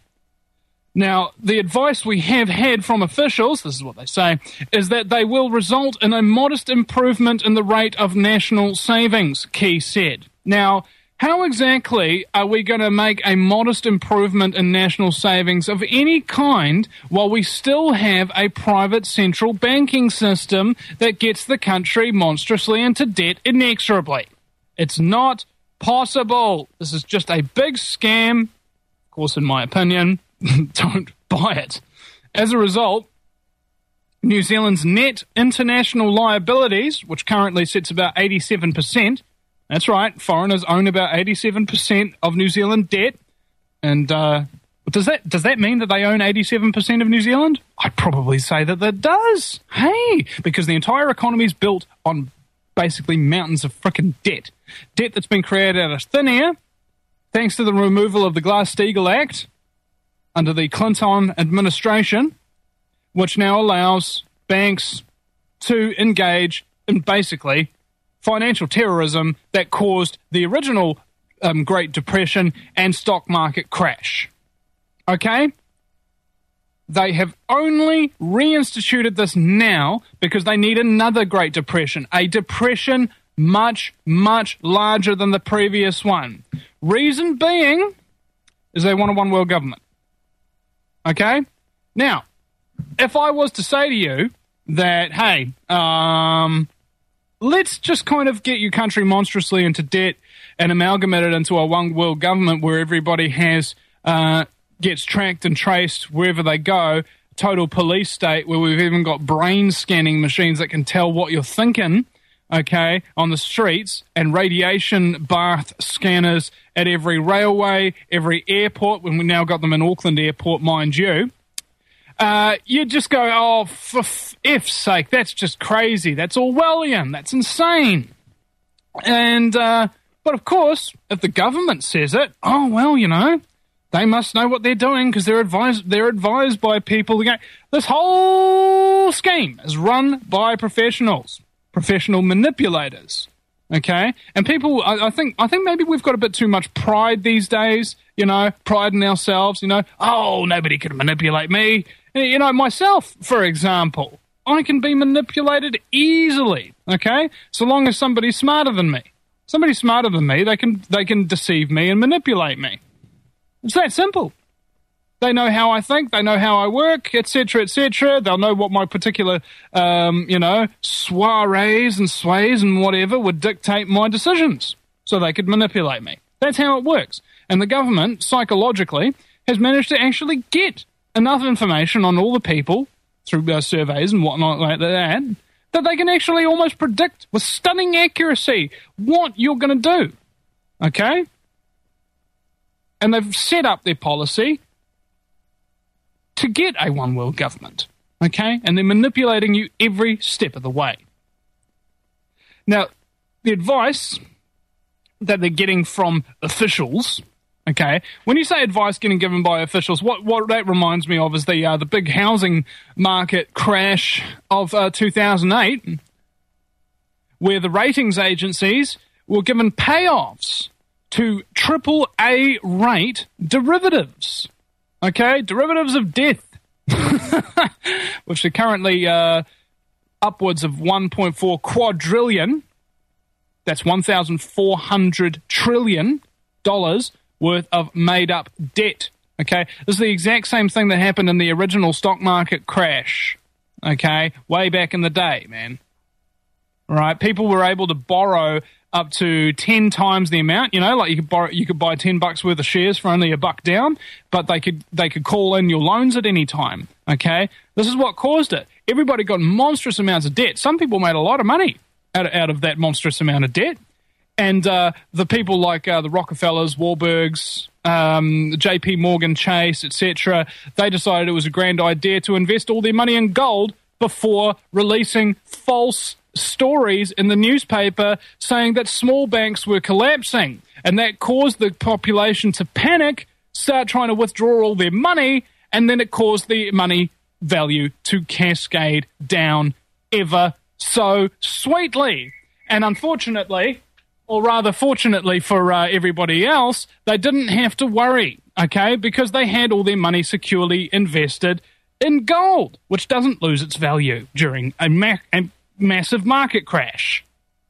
Now, the advice we have had from officials, this is what they say, is that they will result in a modest improvement in the rate of national savings, Ki said. Now, how exactly are we going to make a modest improvement in national savings of any kind while we still have a private central banking system that gets the country monstrously into debt inexorably? It's not possible. This is just a big scam. Of course, in my opinion, don't buy it. As a result, New Zealand's net international liabilities, which currently sits about 87%, that's right, foreigners own about 87% of New Zealand debt. And does that mean that they own 87% of New Zealand? I'd probably say that does. Hey, because the entire economy is built on basically mountains of frickin' debt. Debt that's been created out of thin air, thanks to the removal of the Glass-Steagall Act under the Clinton administration, which now allows banks to engage in basically financial terrorism that caused the original Great Depression and stock market crash. Okay? They have only reinstituted this now because they need another Great Depression, a depression much, much larger than the previous one. Reason being is they want a one-world government. Okay? Now, if I was to say to you that, hey, let's just kind of get your country monstrously into debt and amalgamate it into a one-world government where everybody gets tracked and traced wherever they go, total police state where we've even got brain scanning machines that can tell what you're thinking, okay, on the streets, and radiation bath scanners at every railway, every airport, when we now got them in Auckland Airport, mind you, you just go, oh, for F's sake, that's just crazy. That's Orwellian. That's insane. And, but of course, if the government says it, oh, well, you know, they must know what they're doing because they're advised by people. This whole scheme is run by professionals, professional manipulators. Okay, and people, I think maybe we've got a bit too much pride these days. You know, pride in ourselves. You know, oh, nobody can manipulate me. You know, myself, for example, I can be manipulated easily, okay? So long as somebody's smarter than me. Somebody smarter than me, they can deceive me and manipulate me. It's that simple. They know how I think, they know how I work, etc., etc. They'll know what my particular, soirees and sways and whatever would dictate my decisions, so they could manipulate me. That's how it works. And the government, psychologically, has managed to actually get enough information on all the people through surveys and whatnot like that they can actually almost predict with stunning accuracy what you're going to do. Okay? And they've set up their policy to get a one world government. Okay? And they're manipulating you every step of the way. Now, the advice that they're getting from officials, okay, when you say advice getting given by officials, what that reminds me of is the big housing market crash of 2008, where the ratings agencies were given payoffs to AAA rate derivatives, okay, derivatives of death, which are currently upwards of 1.4 quadrillion. That's $1,400 trillion worth of made-up debt, okay? This is the exact same thing that happened in the original stock market crash, okay? Way back in the day, man. Right? People were able to borrow up to 10 times the amount, you know, like you could buy $10 worth of shares for only $1 down, but they could call in your loans at any time, okay? This is what caused it. Everybody got monstrous amounts of debt. Some people made a lot of money out of that monstrous amount of debt. And the people like the Rockefellers, Warburgs, JP Morgan Chase, etc., they decided it was a grand idea to invest all their money in gold before releasing false stories in the newspaper saying that small banks were collapsing. And that caused the population to panic, start trying to withdraw all their money, and then it caused the money value to cascade down ever so sweetly. And unfortunately, or rather fortunately for everybody else, they didn't have to worry, okay, because they had all their money securely invested in gold, which doesn't lose its value during a massive market crash.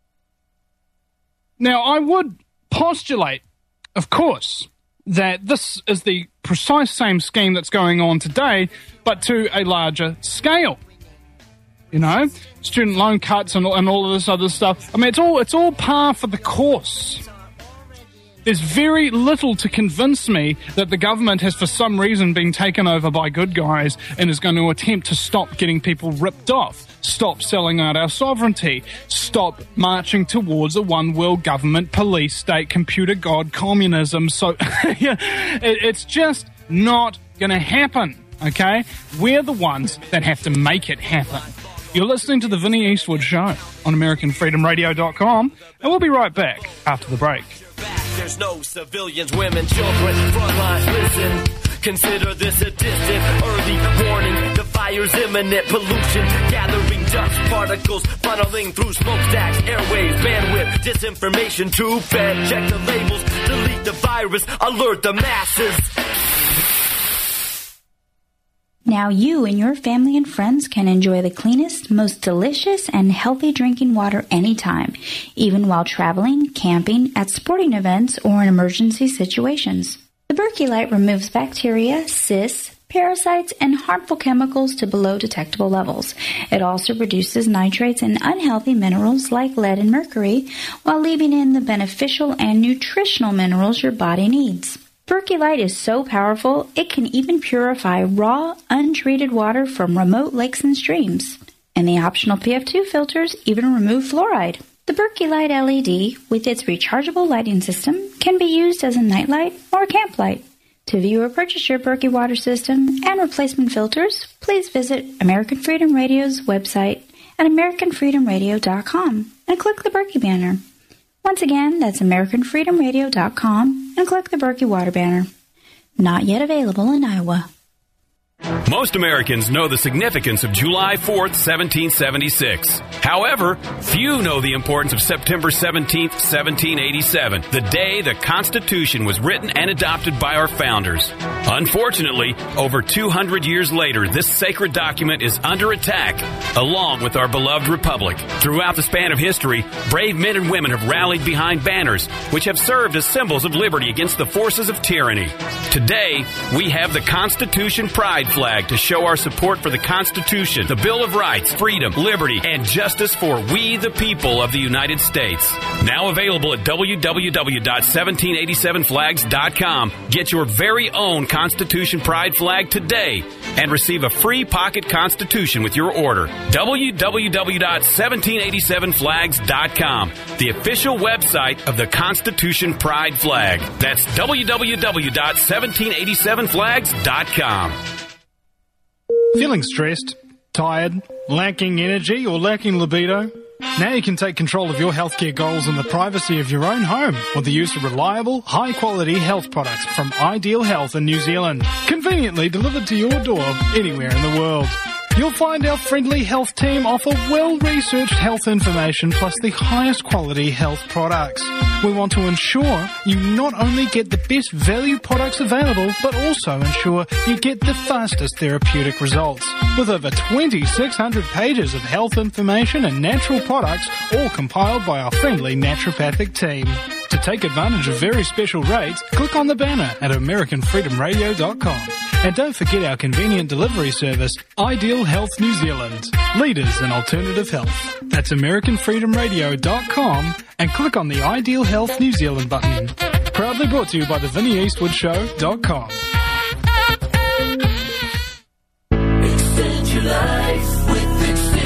Now, I would postulate, of course, that this is the precise same scheme that's going on today, but to a larger scale. You know, student loan cuts and all of this other stuff. I mean, it's all par for the course. There's very little to convince me that the government has for some reason been taken over by good guys and is going to attempt to stop getting people ripped off, stop selling out our sovereignty, stop marching towards a one world government, police state, computer god, communism. So it's just not going to happen, okay? We're the ones that have to make it happen. You're listening to The Vinnie Eastwood Show on AmericanFreedomRadio.com, and we'll be right back after the break.
There's no civilians, women, children, frontline, listen. Consider this a distant, early warning. The fire's imminent, pollution, gathering dust particles, funneling through smokestacks, airwaves, bandwidth, disinformation, tube fed. Check the labels, delete the virus, alert the masses.
Now you and your family and friends can enjoy the cleanest, most delicious, and healthy drinking water anytime, even while traveling, camping, at sporting events, or in emergency situations. The Berkey Light removes bacteria, cysts, parasites, and harmful chemicals to below detectable levels. It also reduces nitrates and unhealthy minerals like lead and mercury, while leaving in the beneficial and nutritional minerals your body needs. Berkey Light is so powerful, it can even purify raw, untreated water from remote lakes and streams. And the optional PF2 filters even remove fluoride. The Berkey Light LED, with its rechargeable lighting system, can be used as a nightlight or camp light. To view or purchase your Berkey water system and replacement filters, please visit American Freedom Radio's website at AmericanFreedomRadio.com and click the Berkey banner. Once again, that's AmericanFreedomRadio.com and click the Berkey water banner. Not yet available in Iowa.
Most Americans know the significance of July 4th, 1776. However, few know the importance of September 17th, 1787, the day the Constitution was written and adopted by our founders. Unfortunately, over 200 years later, this sacred document is under attack, along with our beloved republic. Throughout the span of history, brave men and women have rallied behind banners, which have served as symbols of liberty against the forces of tyranny. Today, we have the Constitution Pride flag to show our support for the Constitution, the Bill of Rights, freedom, liberty, and justice for we the people of the United States. Now available at www.1787flags.com. Get your very own Constitution Pride flag today and receive a free pocket Constitution with your order. www.1787flags.com, the official website of the Constitution Pride flag. That's www.1787flags.com.
Feeling stressed, tired, lacking energy, or lacking libido? Now you can take control of your healthcare goals in the privacy of your own home with the use of reliable, high-quality health products from Ideal Health in New Zealand, conveniently delivered to your door anywhere in the world. You'll find our friendly health team offer well-researched health information plus the highest quality health products. We want to ensure you not only get the best value products available, but also ensure you get the fastest therapeutic results. With over 2,600 pages of health information and natural products, all compiled by our friendly naturopathic team. To take advantage of very special rates, click on the banner at AmericanFreedomRadio.com. And don't forget our convenient delivery service, Ideal Health New Zealand, leaders in alternative health. That's AmericanFreedomRadio.com and click on the Ideal Health New Zealand button. Proudly brought to you by the VinnieEastwoodShow.com.
Extend your life with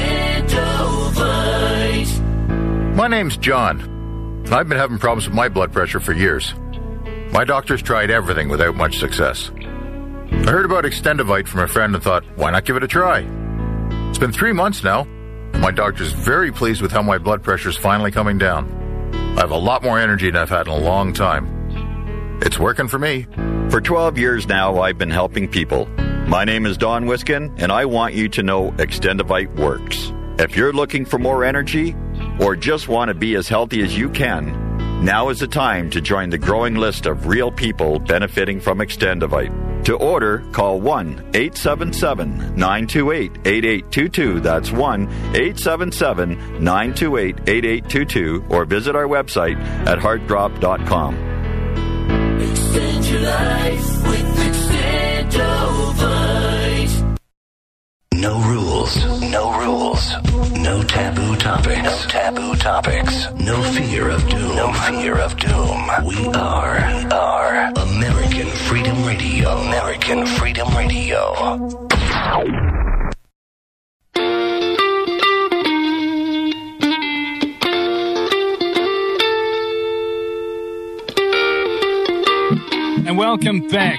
Extendovite.
My name's John. I've been having problems with my blood pressure for years. My doctor's tried everything without much success. I heard about Extendovite from a friend and thought, why not give it a try? It's been 3 months now. My doctor's very pleased with how my blood pressure's finally coming down. I have a lot more energy than I've had in a long time. It's working for me.
For 12 years now, I've been helping people. My name is Don Wiskin, and I want you to know Extendovite works. If you're looking for more energy or just want to be as healthy as you can, now is the time to join the growing list of real people benefiting from Extendovite. To order, call 1-877-928-8822. That's 1-877-928-8822. Or visit our website at heartdrop.com.
Extend your life with Extendovite. No rules. No rules. No taboo topics. No taboo topics. No fear of doom. No fear of doom. We are American Freedom Radio. American Freedom Radio.
And welcome back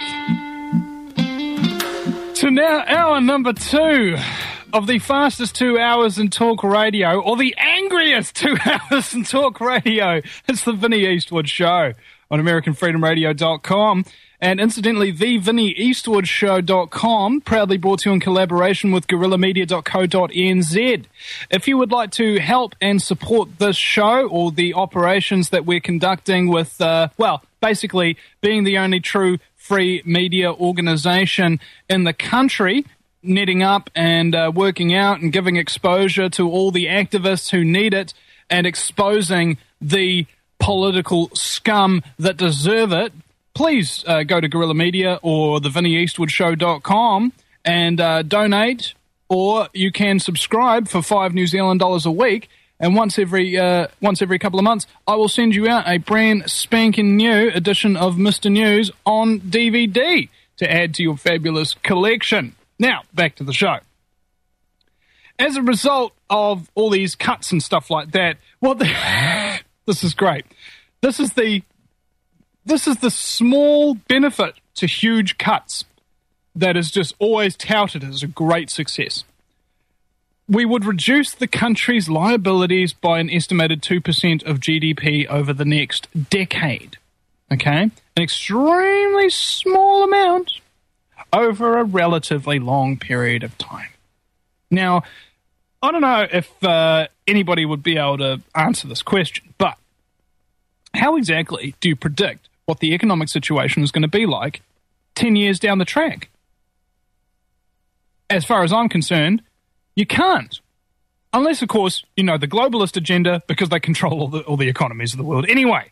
to now hour number 2 of the fastest 2 hours in talk radio, or the angriest 2 hours in talk radio. It's the Vinnie Eastwood Show on AmericanFreedomRadio.com. And incidentally, the VinnieEastwoodShow.com, proudly brought to you in collaboration with GuerrillaMedia.co.nz. If you would like to help and support this show or the operations that we're conducting with, basically being the only true free media organization in the country, netting up and working out and giving exposure to all the activists who need it and exposing the political scum that deserve it, please go to Guerrilla Media or the VinnieEastwoodShow.com and donate, or you can subscribe for $5 New Zealand a week. And once every couple of months, I will send you out a brand spanking new edition of Mr. News on DVD to add to your fabulous collection. Now, back to the show. As a result of all these cuts and stuff like that, this is great. This is the small benefit to huge cuts that is just always touted as a great success. We would reduce the country's liabilities by an estimated 2% of GDP over the next decade. Okay? An extremely small amount over a relatively long period of time. Now, I don't know if anybody would be able to answer this question, but how exactly do you predict what the economic situation is going to be like 10 years down the track? As far as I'm concerned, you can't. Unless, of course, you know the globalist agenda, because they control all the economies of the world anyway.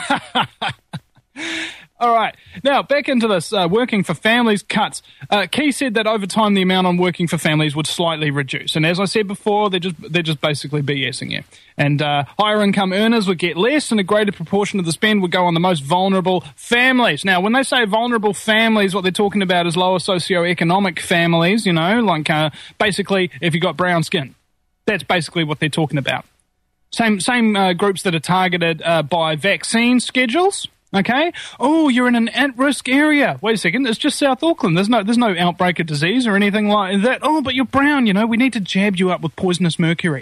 All right. Now, back into this working for families cuts. Key said that over time the amount on working for families would slightly reduce. And as I said before, they're just basically BSing you. And higher income earners would get less, and a greater proportion of the spend would go on the most vulnerable families. Now, when they say vulnerable families, what they're talking about is lower socioeconomic families, you know, like basically if you got brown skin. That's basically what they're talking about. Same groups that are targeted by vaccine schedules. Okay. Oh, you're in an at-risk area. Wait a second. It's just South Auckland. There's no outbreak of disease or anything like that. Oh, but you're brown. You know, we need to jab you up with poisonous mercury.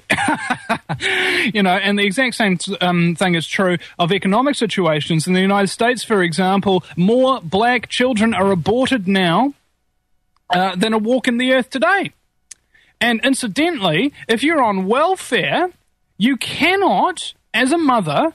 You know, and the exact same thing is true of economic situations in the United States. For example, more black children are aborted now than are walking the earth today. And incidentally, if you're on welfare, you cannot, as a mother,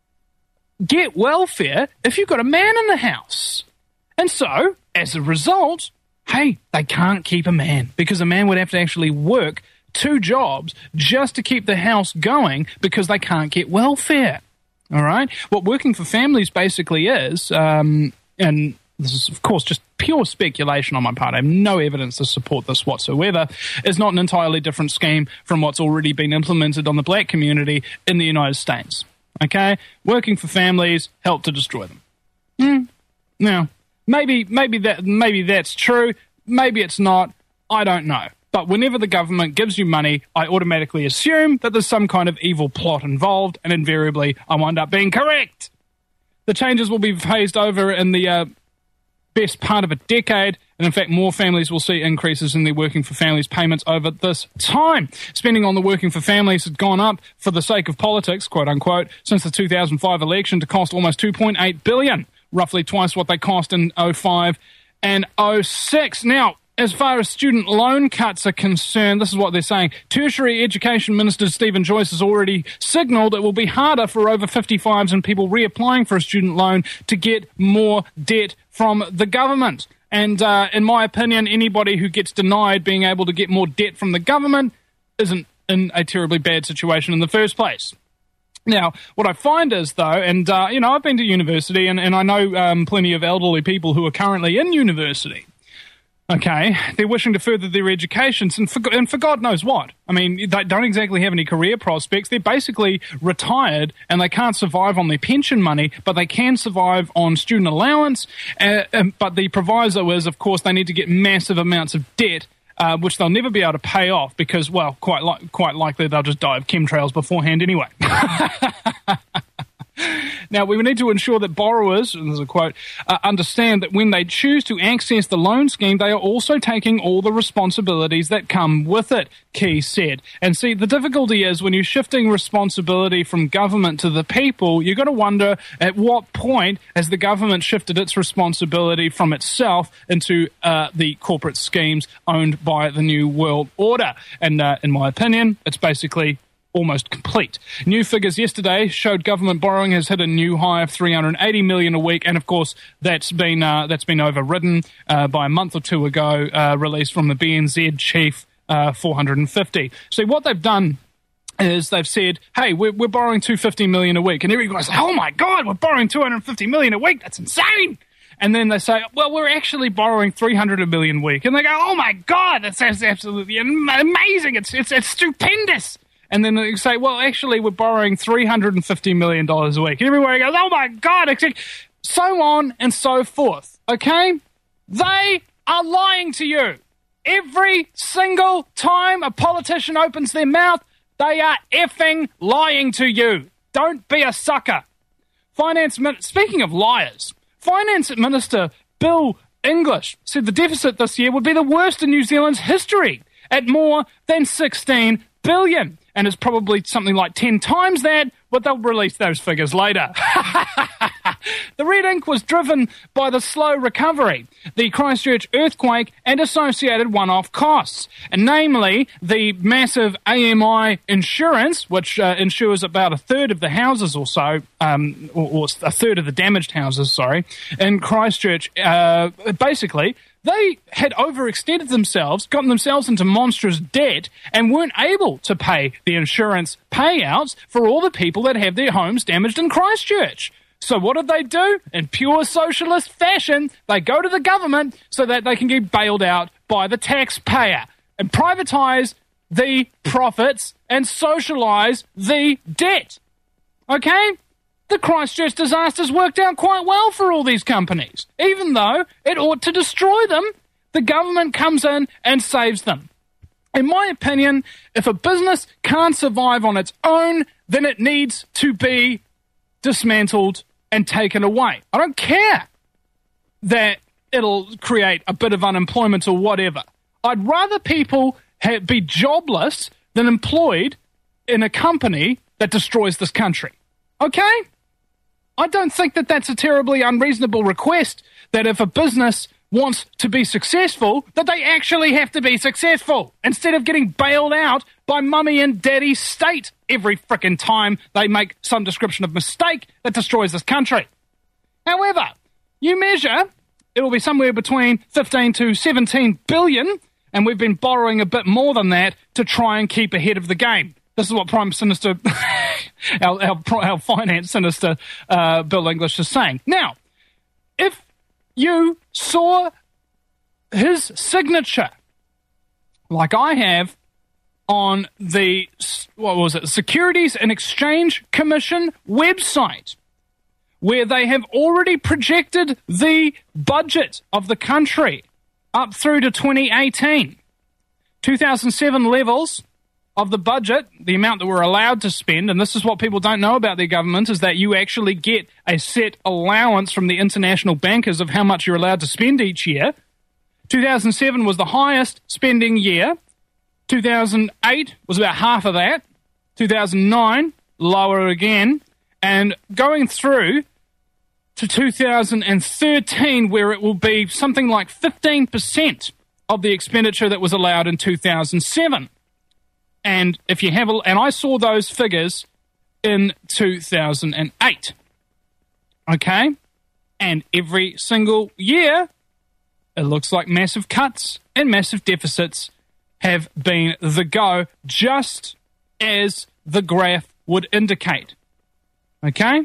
get welfare if you've got a man in the house. And so, as a result, hey, they can't keep a man, because a man would have to actually work 2 jobs just to keep the house going because they can't get welfare. All right? What working for families basically is, and this is, of course, just pure speculation on my part, I have no evidence to support this whatsoever, is not an entirely different scheme from what's already been implemented on the black community in the United States. Okay? Working for families help to destroy them. Now, maybe that's true. Maybe it's not. I don't know. But whenever the government gives you money, I automatically assume that there's some kind of evil plot involved, and invariably I wind up being correct. The changes will be phased over in the best part of a decade, and in fact more families will see increases in their working for families payments over this time. Spending on the working for families has gone up for the sake of politics, quote unquote, since the 2005 election to cost almost $2.8 billion, roughly twice what they cost in 2005 and 2006. Now, as far as student loan cuts are concerned, this is what they're saying. Tertiary Education Minister Stephen Joyce has already signalled it will be harder for over 55s and people reapplying for a student loan to get more debt from the government. And in my opinion, anybody who gets denied being able to get more debt from the government isn't in a terribly bad situation in the first place. Now, what I find is, though, and, you know, I've been to university and I know plenty of elderly people who are currently in university. Okay, they're wishing to further their educations, and for God knows what. I mean, they don't exactly have any career prospects. They're basically retired, and they can't survive on their pension money, but they can survive on student allowance. But the proviso is, of course, they need to get massive amounts of debt, which they'll never be able to pay off because, well, quite likely they'll just die of chemtrails beforehand anyway. Now, we need to ensure that borrowers, and there's a quote, understand that when they choose to access the loan scheme, they are also taking all the responsibilities that come with it, Key said. And see, the difficulty is when you're shifting responsibility from government to the people, you've got to wonder at what point has the government shifted its responsibility from itself into the corporate schemes owned by the New World Order. And in my opinion, it's basically almost complete. New figures yesterday showed government borrowing has hit a new high of $380 million a week, and of course that's been overridden by a month or two ago, released from the BNZ chief, 450. So what they've done is they've said, hey, we're borrowing $250 million a week, and everybody's like, oh my God, we're borrowing $250 million a week. That's insane. And then they say, well, we're actually borrowing $300 million a week, and they go, oh my God, that's absolutely amazing. It's stupendous. And then they say, well, actually, we're borrowing $350 million a week. And everybody goes, oh, my God. So on and so forth. Okay? They are lying to you. Every single time a politician opens their mouth, they are effing lying to you. Don't be a sucker. Speaking of liars, Finance Minister Bill English said the deficit this year would be the worst in New Zealand's history at more than $16 billion. And it's probably something like 10 times that, but they'll release those figures later. The red ink was driven by the slow recovery, the Christchurch earthquake, and associated one-off costs, and namely the massive AMI insurance, which insures about a third of the houses or so, or a third of the damaged houses, in Christchurch. Basically, they had overextended themselves, gotten themselves into monstrous debt, and weren't able to pay the insurance payouts for all the people that have their homes damaged in Christchurch. So what did they do? In pure socialist fashion, they go to the government so that they can get bailed out by the taxpayer and privatise the profits and socialise the debt. Okay? The Christchurch disasters worked out quite well for all these companies. Even though it ought to destroy them, the government comes in and saves them. In my opinion, if a business can't survive on its own, then it needs to be dismantled and taken away. I don't care that it'll create a bit of unemployment or whatever. I'd rather people be jobless than employed in a company that destroys this country. Okay? I don't think that that's a terribly unreasonable request, that if a business wants to be successful, that they actually have to be successful, instead of getting bailed out by mummy and daddy state every frickin' time they make some description of mistake that destroys this country. However, you measure, it'll be somewhere between 15 to 17 billion, and we've been borrowing a bit more than that to try and keep ahead of the game. This is what Prime Minister, our Finance Minister, Bill English is saying. Now, if you saw his signature, like I have, on the, Securities and Exchange Commission website, where they have already projected the budget of the country up through to 2018. 2007 levels of the budget, the amount that we're allowed to spend, and this is what people don't know about their government, is that you actually get a set allowance from the international bankers of how much you're allowed to spend each year. 2007 was the highest spending year. 2008 was about half of that. 2009, lower again. And going through to 2013, where it will be something like 15% of the expenditure that was allowed in 2007. And if you have, and I saw those figures in 2008. Okay? And every single year, it looks like massive cuts and massive deficits have been the go, just as the graph would indicate. Okay?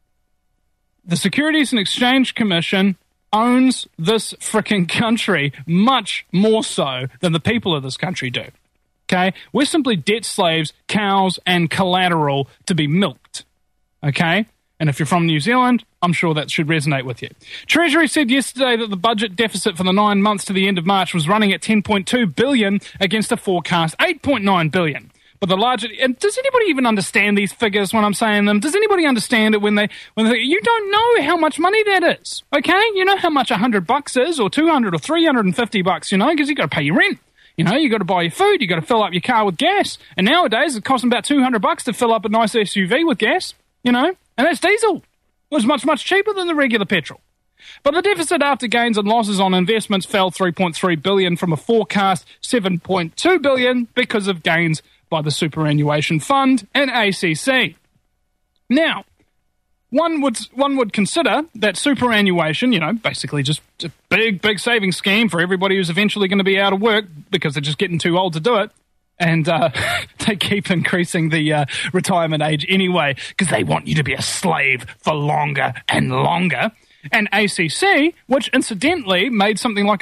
The Securities and Exchange Commission owns this frickin' country much more so than the people of this country do. Okay? We're simply debt slaves, cows, and collateral to be milked. Okay? And if you're from New Zealand, I'm sure that should resonate with you. Treasury said yesterday that the budget deficit for the 9 months to the end of March was running at $10.2 billion against a forecast $8.9 billion. But the larger, and does anybody even understand these figures when I'm saying them? Does anybody understand it when they you don't know how much money that is, okay? You know how much $100 is, or $200 or $350, you know, because you got to pay your rent. You know, you got to buy your food, you got to fill up your car with gas. And nowadays, it costs about $200 to fill up a nice SUV with gas, you know, and that's diesel. It was much, much cheaper than the regular petrol. But the deficit after gains and losses on investments fell $3.3 billion from a forecast $7.2 billion because of gains by the Superannuation Fund and ACC. Now, one would consider that superannuation, you know, basically just a big savings scheme for everybody who's eventually going to be out of work because they're just getting too old to do it. And they keep increasing the retirement age anyway because they want you to be a slave for longer and longer. And ACC, which incidentally made something like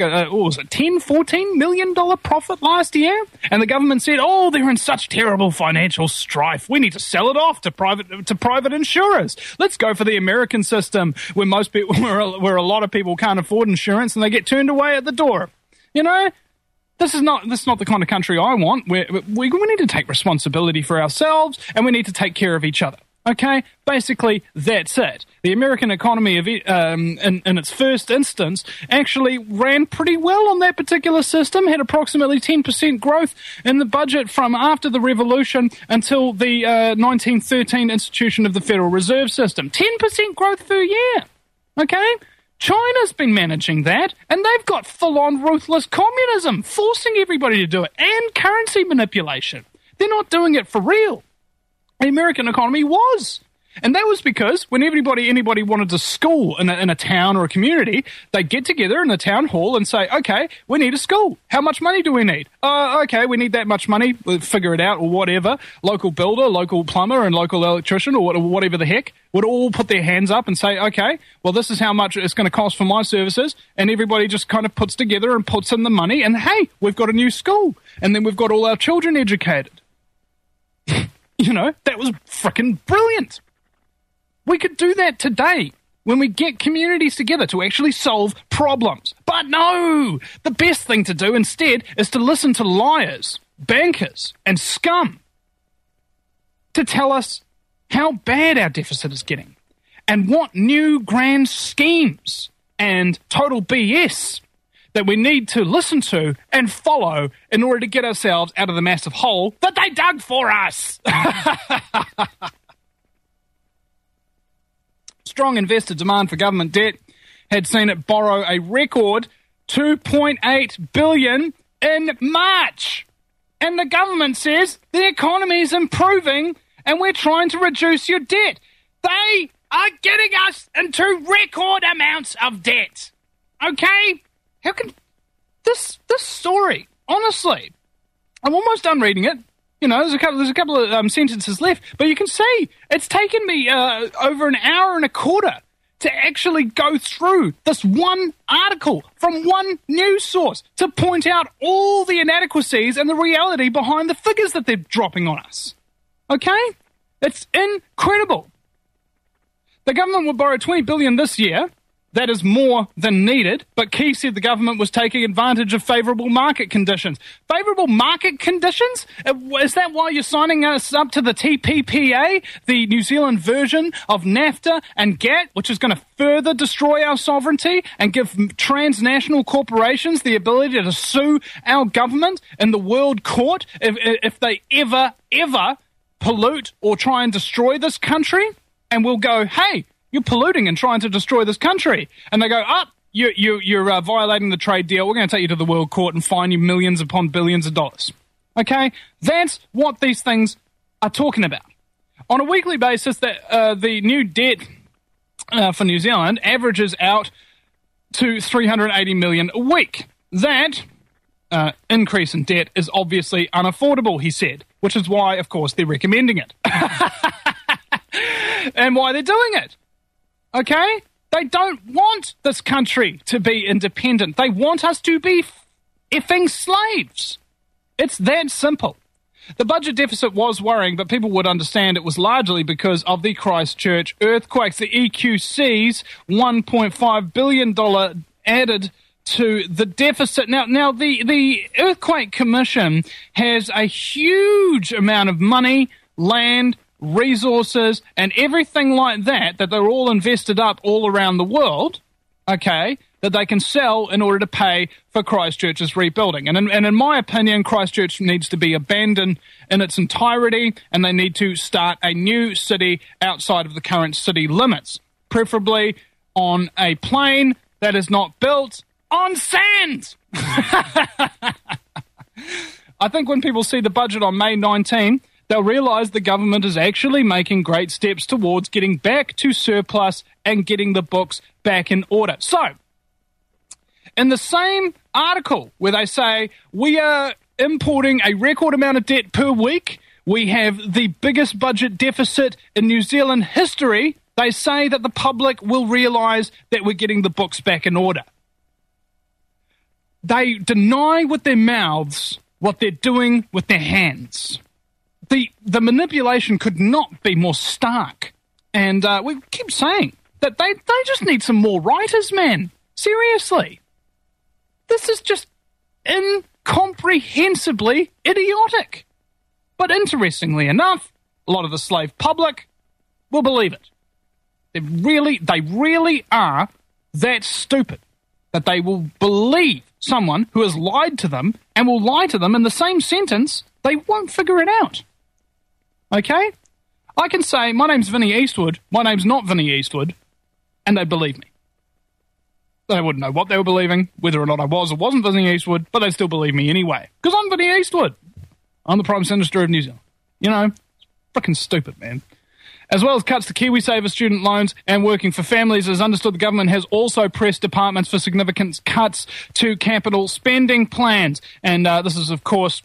$10-14 million profit last year, and the government said, "Oh, they're in such terrible financial strife. We need to sell it off to private insurers. Let's go for the American system, where most people, where a lot of people can't afford insurance, and they get turned away at the door." You know, this is not the kind of country I want. We need to take responsibility for ourselves, and we need to take care of each other. Okay, basically that's it. The American economy, in its first instance, actually ran pretty well on that particular system, had approximately 10% growth in the budget from after the Revolution until the 1913 institution of the Federal Reserve System. 10% growth per year. Okay? China's been managing that, and they've got full-on ruthless communism, forcing everybody to do it, and currency manipulation. They're not doing it for real. The American economy was. And that was because when anybody wanted to school in a town or a community, they'd get together in the town hall and say, okay, we need a school. How much money do we need? Okay, we need that much money. We'll figure it out or whatever. Local builder, local plumber, and local electrician or whatever the heck would all put their hands up and say, okay, well, this is how much it's going to cost for my services. And everybody just kind of puts together and puts in the money. And, hey, we've got a new school. And then we've got all our children educated. You know, that was frickin' brilliant. We could do that today when we get communities together to actually solve problems. But no! The best thing to do instead is to listen to liars, bankers, and scum to tell us how bad our deficit is getting and what new grand schemes and total BS that we need to listen to and follow in order to get ourselves out of the massive hole that they dug for us. Strong investor demand for government debt had seen it borrow a record $2.8 billion in March. And the government says the economy is improving and we're trying to reduce your debt. They are getting us into record amounts of debt. Okay? How can this story, honestly, I'm almost done reading it. You know, there's a couple of sentences left, but you can see it's taken me over an hour and a quarter to actually go through this one article from one news source to point out all the inadequacies and the reality behind the figures that they're dropping on us. Okay? It's incredible. The government will borrow $20 billion this year. That is more than needed, but Key said the government was taking advantage of favourable market conditions. Favourable market conditions? Is that why you're signing us up to the TPPA, the New Zealand version of NAFTA and GATT, which is going to further destroy our sovereignty and give transnational corporations the ability to sue our government in the world court if they ever pollute or try and destroy this country? And we'll go, hey, you're polluting and trying to destroy this country. And they go, you're violating the trade deal. We're going to take you to the world court and fine you millions upon billions of dollars. Okay? That's what these things are talking about. On a weekly basis, the new debt for New Zealand averages out to $380 million a week. That increase in debt is obviously unaffordable, he said, which is why, of course, they're recommending it. And why they're doing it. Okay? They don't want this country to be independent. They want us to be effing slaves. It's that simple. The budget deficit was worrying, but people would understand it was largely because of the Christchurch earthquakes. The EQC's $1.5 billion added to the deficit. Now the Earthquake Commission has a huge amount of money, land, resources, and everything like that they're all invested up all around the world, okay, that they can sell in order to pay for Christchurch's rebuilding. And in my opinion, Christchurch needs to be abandoned in its entirety, and they need to start a new city outside of the current city limits, preferably on a plain that is not built on sand. I think when people see the budget on May 19, they'll realise the government is actually making great steps towards getting back to surplus and getting the books back in order. So, in the same article where they say we are importing a record amount of debt per week, we have the biggest budget deficit in New Zealand history, they say that the public will realise that we're getting the books back in order. They deny with their mouths what they're doing with their hands. The manipulation could not be more stark. And we keep saying that they just need some more writers, man. Seriously. This is just incomprehensibly idiotic. But interestingly enough, a lot of the slave public will believe it. They really are that stupid that they will believe someone who has lied to them and will lie to them in the same sentence. They won't figure it out. Okay? I can say, my name's Vinnie Eastwood, my name's not Vinnie Eastwood, and they believe me. They wouldn't know what they were believing, whether or not I was or wasn't Vinnie Eastwood, but they still believe me anyway. Because I'm Vinnie Eastwood. I'm the Prime Minister of New Zealand. You know, freaking stupid, man. As well as cuts to KiwiSaver student loans and working for families, as understood, the government has also pressed departments for significant cuts to capital spending plans. And this is, of course,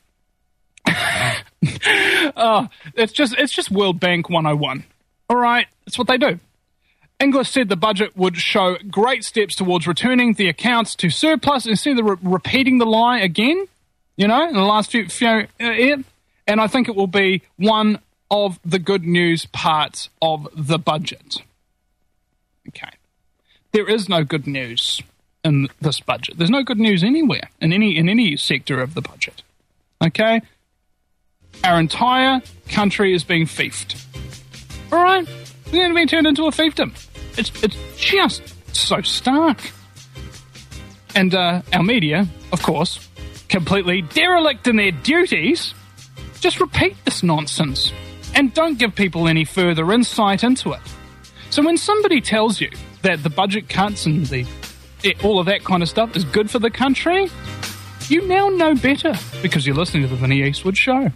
it's just World Bank 101. All right, that's what they do. Inglis said the budget would show great steps towards returning the accounts to surplus instead of repeating the lie again, you know, in the last few and I think it will be one of the good news parts of the budget. Okay. There is no good news in this budget. There's no good news anywhere, in any sector of the budget. Okay? Our entire country is being fiefed. All right? We're going to be turned into a fiefdom. It's just so stark. And our media, of course, completely derelict in their duties, just repeat this nonsense and don't give people any further insight into it. So when somebody tells you that the budget cuts and all of that kind of stuff is good for the country, you now know better because you're listening to the Vinnie Eastwood Show.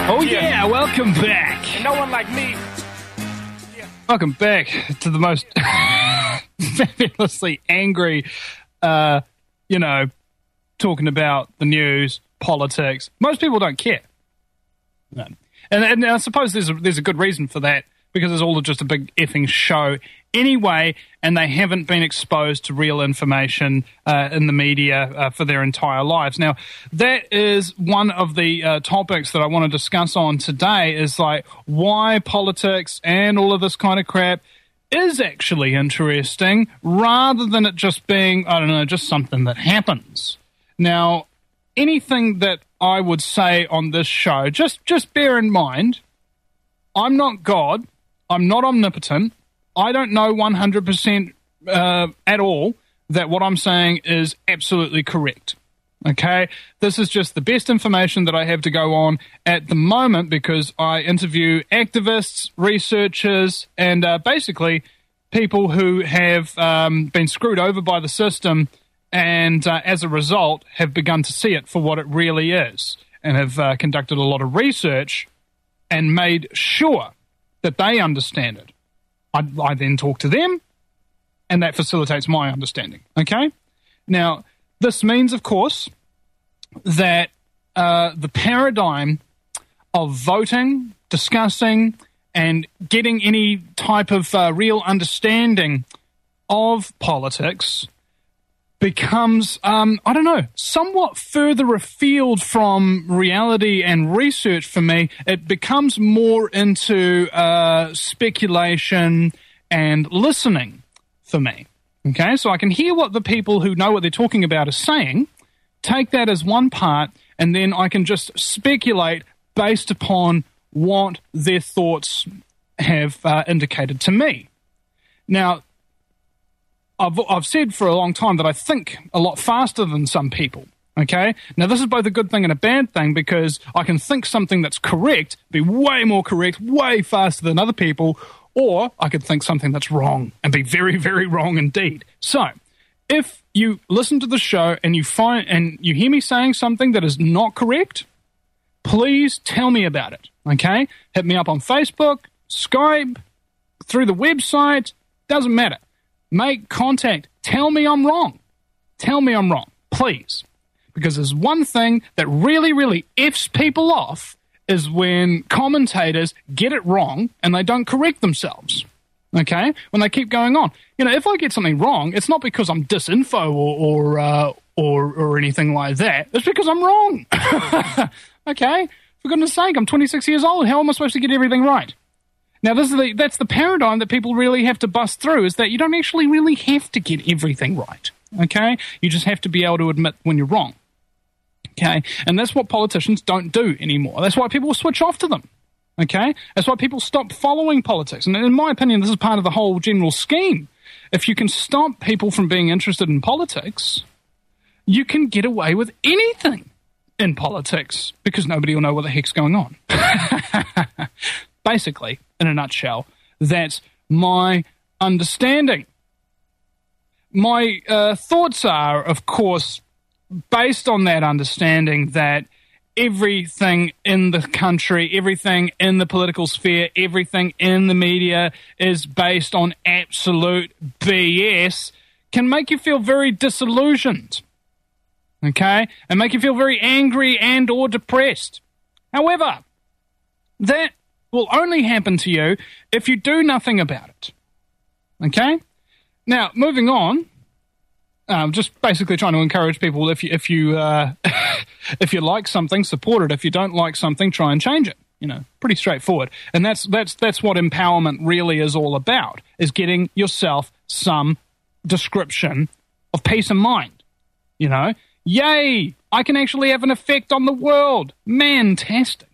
Oh yeah, welcome back.
And no one like me.
Welcome back to the most fabulously angry, talking about the news, politics. Most people don't care. No. And I suppose there's a good reason for that, because it's all just a big effing show anyway, and they haven't been exposed to real information in the media for their entire lives. Now, that is one of the topics that I want to discuss on today, is like why politics and all of this kind of crap is actually interesting, rather than it just being, I don't know, just something that happens. Now, anything that I would say on this show, just bear in mind, I'm not God, I'm not omnipotent, I don't know 100% at all that what I'm saying is absolutely correct. Okay? This is just the best information that I have to go on at the moment, because I interview activists, researchers, and basically people who have been screwed over by the system, and as a result have begun to see it for what it really is, and have conducted a lot of research and made sure that they understand it. I then talk to them, and that facilitates my understanding. Okay? Now, this means, of course, that the paradigm of voting, discussing, and getting any type of real understanding of politics becomes, somewhat further afield from reality and research for me. It becomes more into speculation and listening for me. Okay, so I can hear what the people who know what they're talking about are saying, take that as one part, and then I can just speculate based upon what their thoughts have indicated to me. Now, I've said for a long time that I think a lot faster than some people, okay? Now, this is both a good thing and a bad thing, because I can think something that's correct, be way more correct, way faster than other people, or I could think something that's wrong and be very, very wrong indeed. So, if you listen to the show and you hear me saying something that is not correct, please tell me about it, okay? Hit me up on Facebook, Skype, through the website, doesn't matter. Make contact. Tell me I'm wrong. Tell me I'm wrong, please. Because there's one thing that really, really F's people off, is when commentators get it wrong and they don't correct themselves. Okay? When they keep going on. You know, if I get something wrong, it's not because I'm disinfo or anything like that. It's because I'm wrong. Okay? For goodness sake, I'm 26 years old. How am I supposed to get everything right? Now, that's the paradigm that people really have to bust through, is that you don't actually really have to get everything right, okay? You just have to be able to admit when you're wrong, okay? And that's what politicians don't do anymore. That's why people switch off to them, okay? That's why people stop following politics. And in my opinion, this is part of the whole general scheme. If you can stop people from being interested in politics, you can get away with anything in politics, because nobody will know what the heck's going on. Basically, in a nutshell, that's my understanding. My thoughts are, of course, based on that understanding that everything in the country, everything in the political sphere, everything in the media is based on absolute BS, can make you feel very disillusioned, okay? And make you feel very angry and or depressed. However, that will only happen to you if you do nothing about it. Okay? Now, moving on, just basically trying to encourage people, if you if you like something, support it. If you don't like something, try and change it. You know, pretty straightforward. And that's what empowerment really is all about, is getting yourself some description of peace of mind. You know, yay, I can actually have an effect on the world. Fantastic.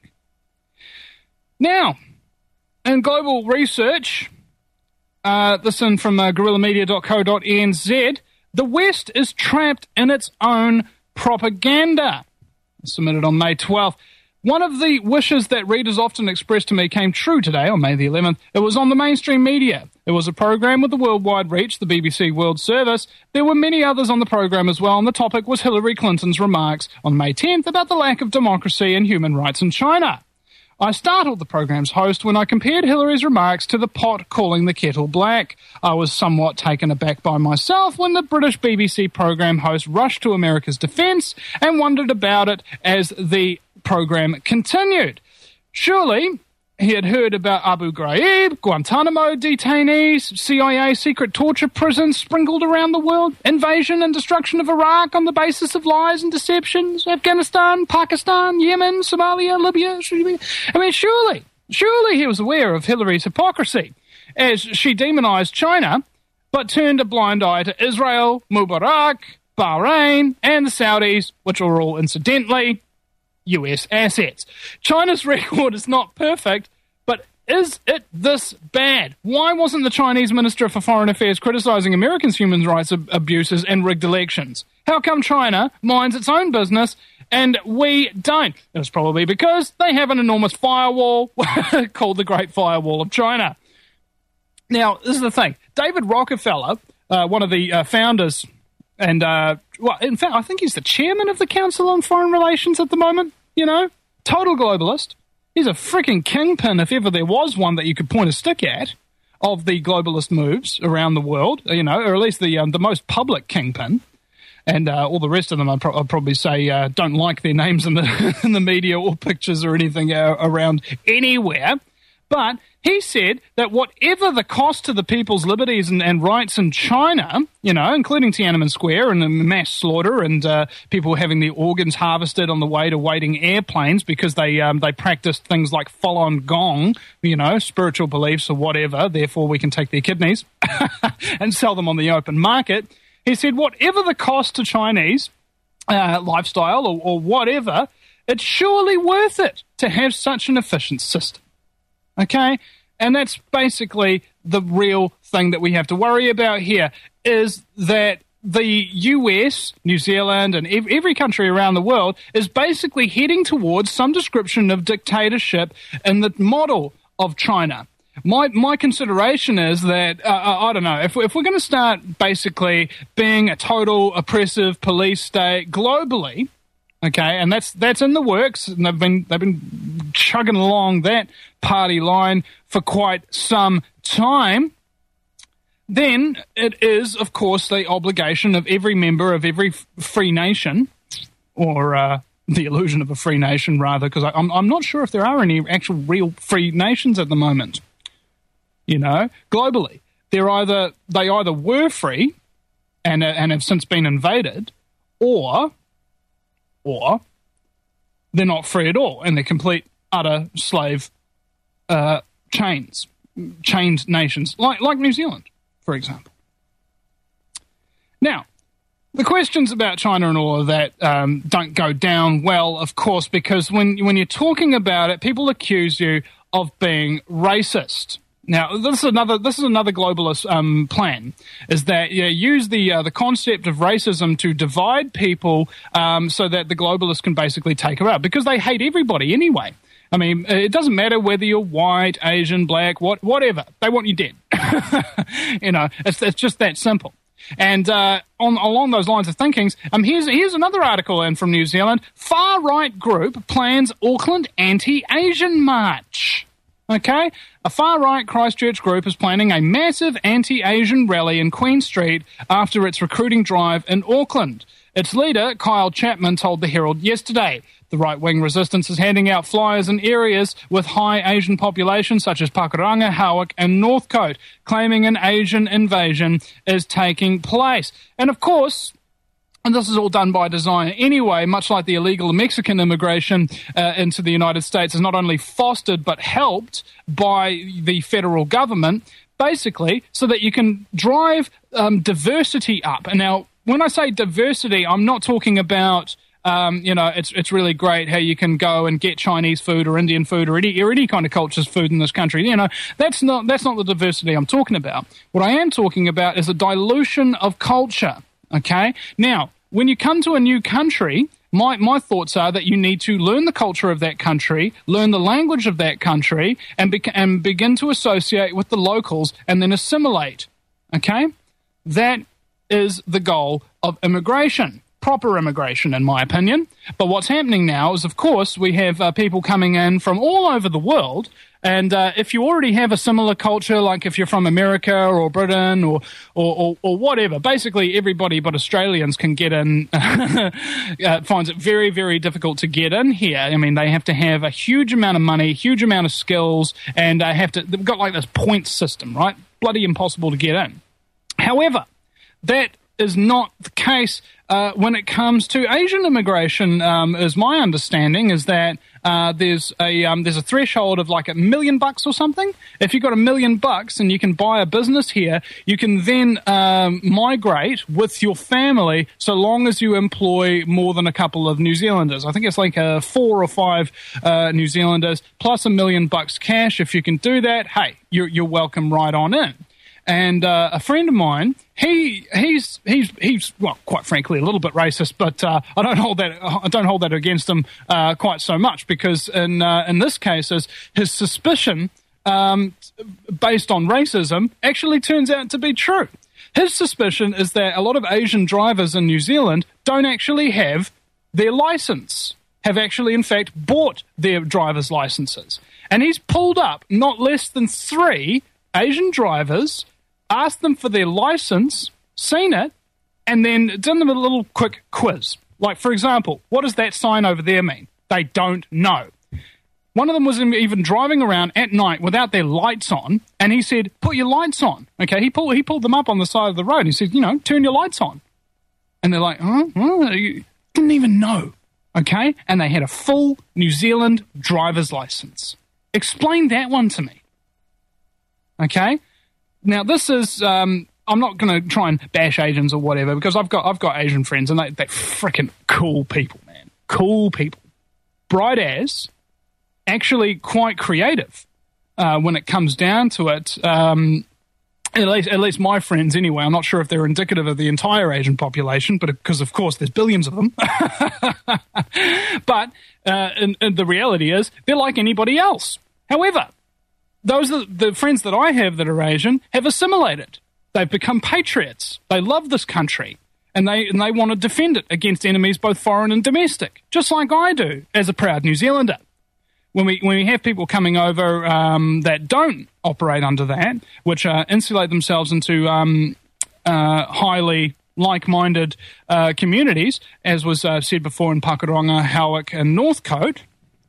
Now, in global research, this in from guerrillamedia.co.nz, the West is trapped in its own propaganda. Submitted on May 12th. One of the wishes that readers often expressed to me came true today, on May the 11th. It was on the mainstream media. It was a program with a worldwide reach, the BBC World Service. There were many others on the program as well, and the topic was Hillary Clinton's remarks on May 10th about the lack of democracy and human rights in China. I startled the program's host when I compared Hillary's remarks to the pot calling the kettle black. I was somewhat taken aback by myself when the British BBC program host rushed to America's defence and wondered about it as the program continued. Surely he had heard about Abu Ghraib, Guantanamo detainees, CIA secret torture prisons sprinkled around the world, invasion and destruction of Iraq on the basis of lies and deceptions, Afghanistan, Pakistan, Yemen, Somalia, Libya. I mean, surely he was aware of Hillary's hypocrisy as she demonized China, but turned a blind eye to Israel, Mubarak, Bahrain, and the Saudis, which are all, incidentally, US assets. China's record is not perfect, but is it this bad? Why wasn't the Chinese Minister for Foreign Affairs criticizing Americans' human rights abuses and rigged elections? How come China minds its own business and we don't? It was probably because they have an enormous firewall called the Great Firewall of China. Now, this is the thing. David Rockefeller, one of the founders, and in fact, I think he's the chairman of the Council on Foreign Relations at the moment, total globalist. He's a freaking kingpin, if ever there was one that you could point a stick at, of the globalist moves around the world, or at least the most public kingpin. And all the rest of them, I'd probably say, don't like their names in the media or pictures or anything around anywhere. But he said that whatever the cost to the people's liberties and rights in China, including Tiananmen Square and the mass slaughter and people having their organs harvested on the way to waiting airplanes because they practiced things like Falun Gong, spiritual beliefs or whatever, therefore we can take their kidneys and sell them on the open market. He said whatever the cost to Chinese lifestyle or whatever, it's surely worth it to have such an efficient system. Okay? And that's basically the real thing that we have to worry about here, is that the US, New Zealand, and every country around the world is basically heading towards some description of dictatorship in the model of China. My consideration is that, I don't know, if we're going to start basically being a total oppressive police state globally, okay, and that's in the works, and they've been chugging along that party line for quite some time, then it is, of course, the obligation of every member of every free nation, or the illusion of a free nation, rather, because I'm not sure if there are any actual real free nations at the moment. Globally, they either were free and have since been invaded, or they're not free at all, and they're complete, utter slave chained nations, like New Zealand, for example. Now, the questions about China and all of that don't go down well, of course, because when you're talking about it, people accuse you of being racist. Now, this is another globalist plan, is that use the concept of racism to divide people so that the globalists can basically take her out, because they hate everybody anyway. I mean, it doesn't matter whether you're white, Asian, black, whatever. They want you dead. It's just that simple. And along those lines of thinking, here's another article in from New Zealand. Far-right group plans Auckland anti-Asian march. Okay? A far-right Christchurch group is planning a massive anti-Asian rally in Queen Street after its recruiting drive in Auckland. Its leader, Kyle Chapman, told the Herald yesterday. The right-wing resistance is handing out flyers in areas with high Asian populations such as Pakuranga, Howick and Northcote, claiming an Asian invasion is taking place. And of course, and this is all done by design anyway, much like the illegal Mexican immigration into the United States is not only fostered but helped by the federal government, basically so that you can drive diversity up. And now, when I say diversity, I'm not talking about it's really great how you can go and get Chinese food or Indian food or any kind of culture's food in this country. That's not the diversity I'm talking about. What I am talking about is a dilution of culture. Okay? Now, when you come to a new country, my thoughts are that you need to learn the culture of that country, learn the language of that country, and begin to associate with the locals and then assimilate. Okay? That is the goal of immigration. proper immigration, in my opinion. But what's happening now is, of course, we have people coming in from all over the world. And if you already have a similar culture, like if you're from America or Britain or whatever, basically everybody but Australians can get in, finds it very, very difficult to get in here. I mean, they have to have a huge amount of money, huge amount of skills, and they've got like this points system, right? Bloody impossible to get in. However, that is not the case when it comes to Asian immigration. Is my understanding is that there's a threshold of like $1 million or something. If you've got $1 million and you can buy a business here, you can then migrate with your family so long as you employ more than a couple of New Zealanders. I think it's like 4 or 5 New Zealanders plus $1 million cash. If you can do that, hey, you're welcome right on in. And a friend of mine, he's well, quite frankly, a little bit racist, but I don't hold that against him quite so much, because in this case, his suspicion based on racism actually turns out to be true. His suspicion is that a lot of Asian drivers in New Zealand don't actually have their license, have actually in fact bought their driver's licenses, and he's pulled up not less than 3 Asian drivers, asked them for their license, seen it, and then done them a little quick quiz. Like, for example, what does that sign over there mean? They don't know. One of them was even driving around at night without their lights on, and he said, put your lights on. Okay, he pulled them up on the side of the road. He said, turn your lights on. And they're like, you didn't even know. Okay, and they had a full New Zealand driver's license. Explain that one to me. Okay? Now, this is, I'm not going to try and bash Asians or whatever, because I've got Asian friends, and they're freaking cool people, man. Cool people. Bright as, actually quite creative when it comes down to it. At least my friends anyway. I'm not sure if they're indicative of the entire Asian population, but because, of course, there's billions of them. But and the reality is they're like anybody else. However, the friends that I have that are Asian have assimilated. They've become patriots. They love this country, and they want to defend it against enemies both foreign and domestic, just like I do as a proud New Zealander. When we have people coming over that don't operate under that, which insulate themselves into highly like-minded communities, as was said before in Pakuranga, Howick, and Northcote,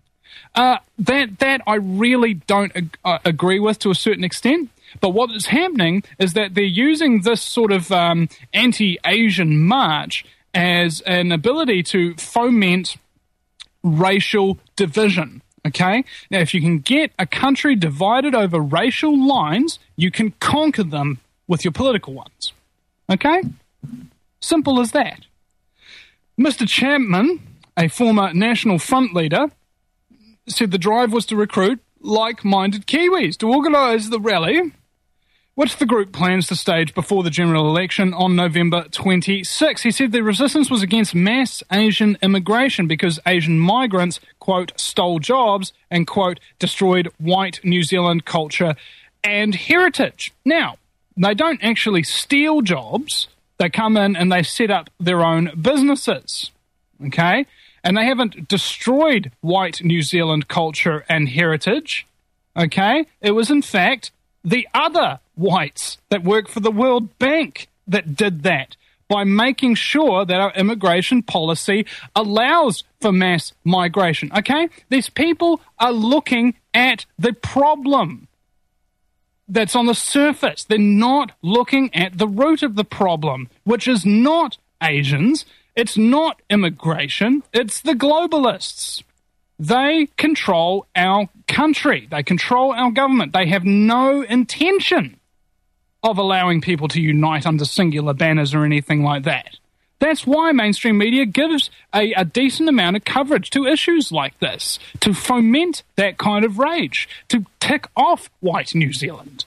that I really don't agree with to a certain extent. But what is happening is that they're using this sort of anti-Asian march as an ability to foment racial division. Okay? Now, if you can get a country divided over racial lines, you can conquer them with your political ones. Okay? Simple as that. Mr. Chapman, a former National Front leader, said the drive was to recruit like-minded Kiwis to organise the rally, which the group plans to stage before the general election on November 26. He said the resistance was against mass Asian immigration because Asian migrants, quote, stole jobs and, quote, destroyed white New Zealand culture and heritage. Now, they don't actually steal jobs. They come in and they set up their own businesses, okay? And they haven't destroyed white New Zealand culture and heritage, okay? It was, in fact, the other whites that work for the World Bank that did that by making sure that our immigration policy allows for mass migration, okay? These people are looking at the problem that's on the surface. They're not looking at the root of the problem, which is not Asians, it's not immigration, it's the globalists. They control our country. They control our government. They have no intention of allowing people to unite under singular banners or anything like that. That's why mainstream media gives a decent amount of coverage to issues like this, to foment that kind of rage, to tick off white New Zealand.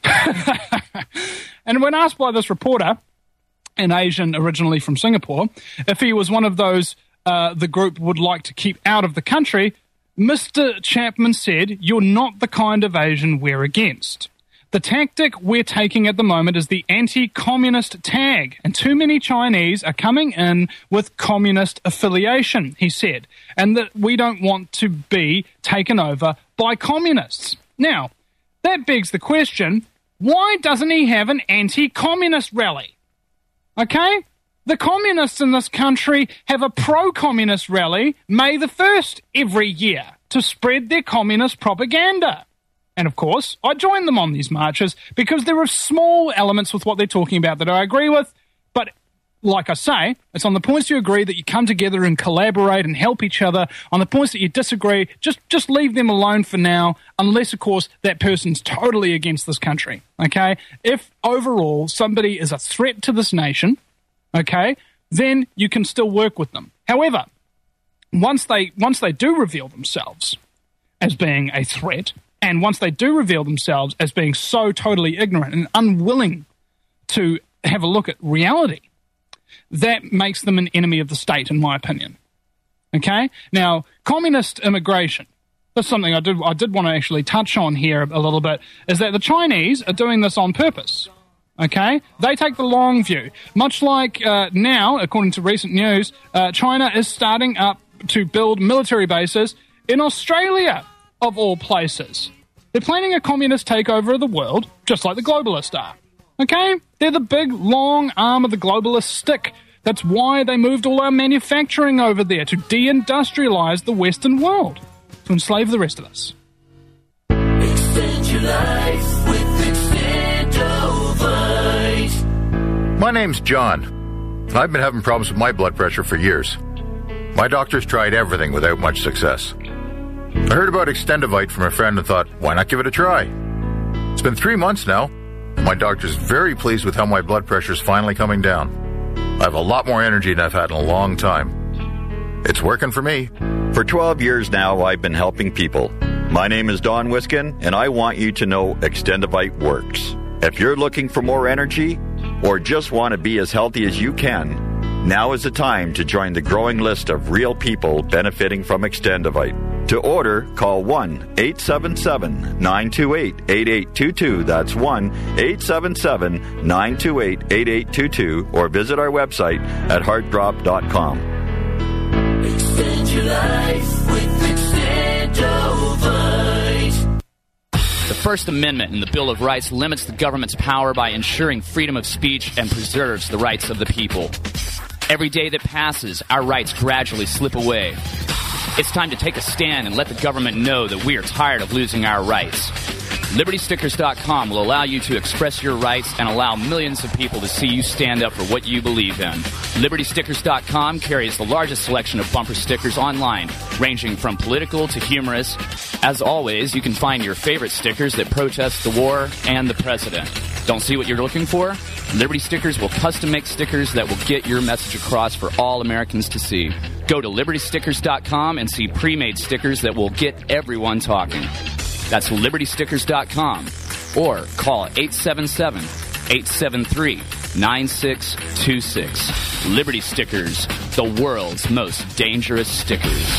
And when asked by this reporter, an Asian originally from Singapore, if he was one of those the group would like to keep out of the country, Mr. Chapman said, "You're not the kind of Asian we're against. The tactic we're taking at the moment is the anti-communist tag, and too many Chinese are coming in with communist affiliation, he said, and that we don't want to be taken over by communists. Now, that begs the question, why doesn't he have an anti-communist rally? Okay? The communists in this country have a pro-communist rally May the 1st every year to spread their communist propaganda. And of course, I join them on these marches because there are small elements with what they're talking about that I agree with. But like I say, it's on the points you agree that you come together and collaborate and help each other. On the points that you disagree, just leave them alone for now, unless, of course, that person's totally against this country. Okay? If overall somebody is a threat to this nation, okay, then you can still work with them. However, once they do reveal themselves as being a threat, and once they do reveal themselves as being so totally ignorant and unwilling to have a look at reality, that makes them an enemy of the state, in my opinion. Okay? Now, communist immigration, that's something I did want to actually touch on here a little bit, is that the Chinese are doing this on purpose. Okay? They take the long view. Much like now, according to recent news, China is starting up to build military bases in Australia, of all places. They're planning a communist takeover of the world, just like the globalists are. Okay? They're the big, long arm of the globalist stick. That's why they moved all our manufacturing over there, to deindustrialize the Western world, to enslave the rest of us.
Extend your life with Extendovite.
My name's John, and I've been having problems with my blood pressure for years. My doctor's tried everything without much success. I heard about Extendovite from a friend and thought, why not give it a try? It's been 3 months now. My doctor's very pleased with how my blood pressure's finally coming down. I have a lot more energy than I've had in a long time. It's working for me.
For 12 years now, I've been helping people. My name is Don Wiskin, and I want you to know Extendovite works. If you're looking for more energy or just want to be as healthy as you can, now is the time to join the growing list of real people benefiting from Extendovite. To order, call 1-877-928-8822. That's 1-877-928-8822. Or visit our website at heartdrop.com.
Extend your life with Extendovite.
The First Amendment in the Bill of Rights limits the government's power by ensuring freedom of speech and preserves the rights of the people. Every day that passes, our rights gradually slip away. It's time to take a stand and let the government know that we are tired of losing our rights. LibertyStickers.com will allow you to express your rights and allow millions of people to see you stand up for what you believe in. LibertyStickers.com carries the largest selection of bumper stickers online, ranging from political to humorous. As always, you can find your favorite stickers that protest the war and the president. Don't see what you're looking for? Liberty Stickers will custom make stickers that will get your message across for all Americans to see. Go to LibertyStickers.com and see pre-made stickers that will get everyone talking. That's LibertyStickers.com or call 877-873-9626. Liberty Stickers, the world's most dangerous stickers.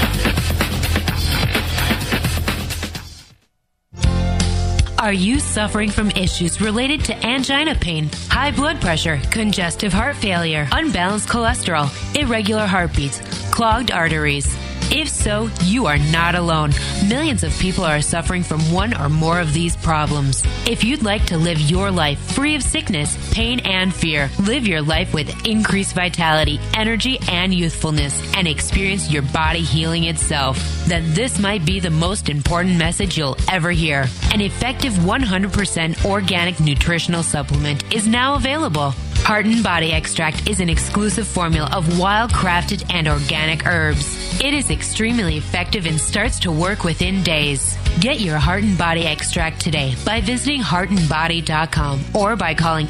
Are you suffering from issues related to angina pain, high blood pressure, congestive heart failure, unbalanced cholesterol, irregular heartbeats, clogged arteries? If so, you are not alone. Millions of people are suffering from one or more of these problems. If you'd like to live your life free of sickness, pain, and fear, live your life with increased vitality, energy, and youthfulness, and experience your body healing itself, then this might be the most important message you'll ever hear. An effective 100% organic nutritional supplement is now available. Heart and Body Extract is an exclusive formula of wild-crafted and organic herbs. It is extremely effective and starts to work within days. Get your Heart and Body Extract today by visiting heartandbody.com or by calling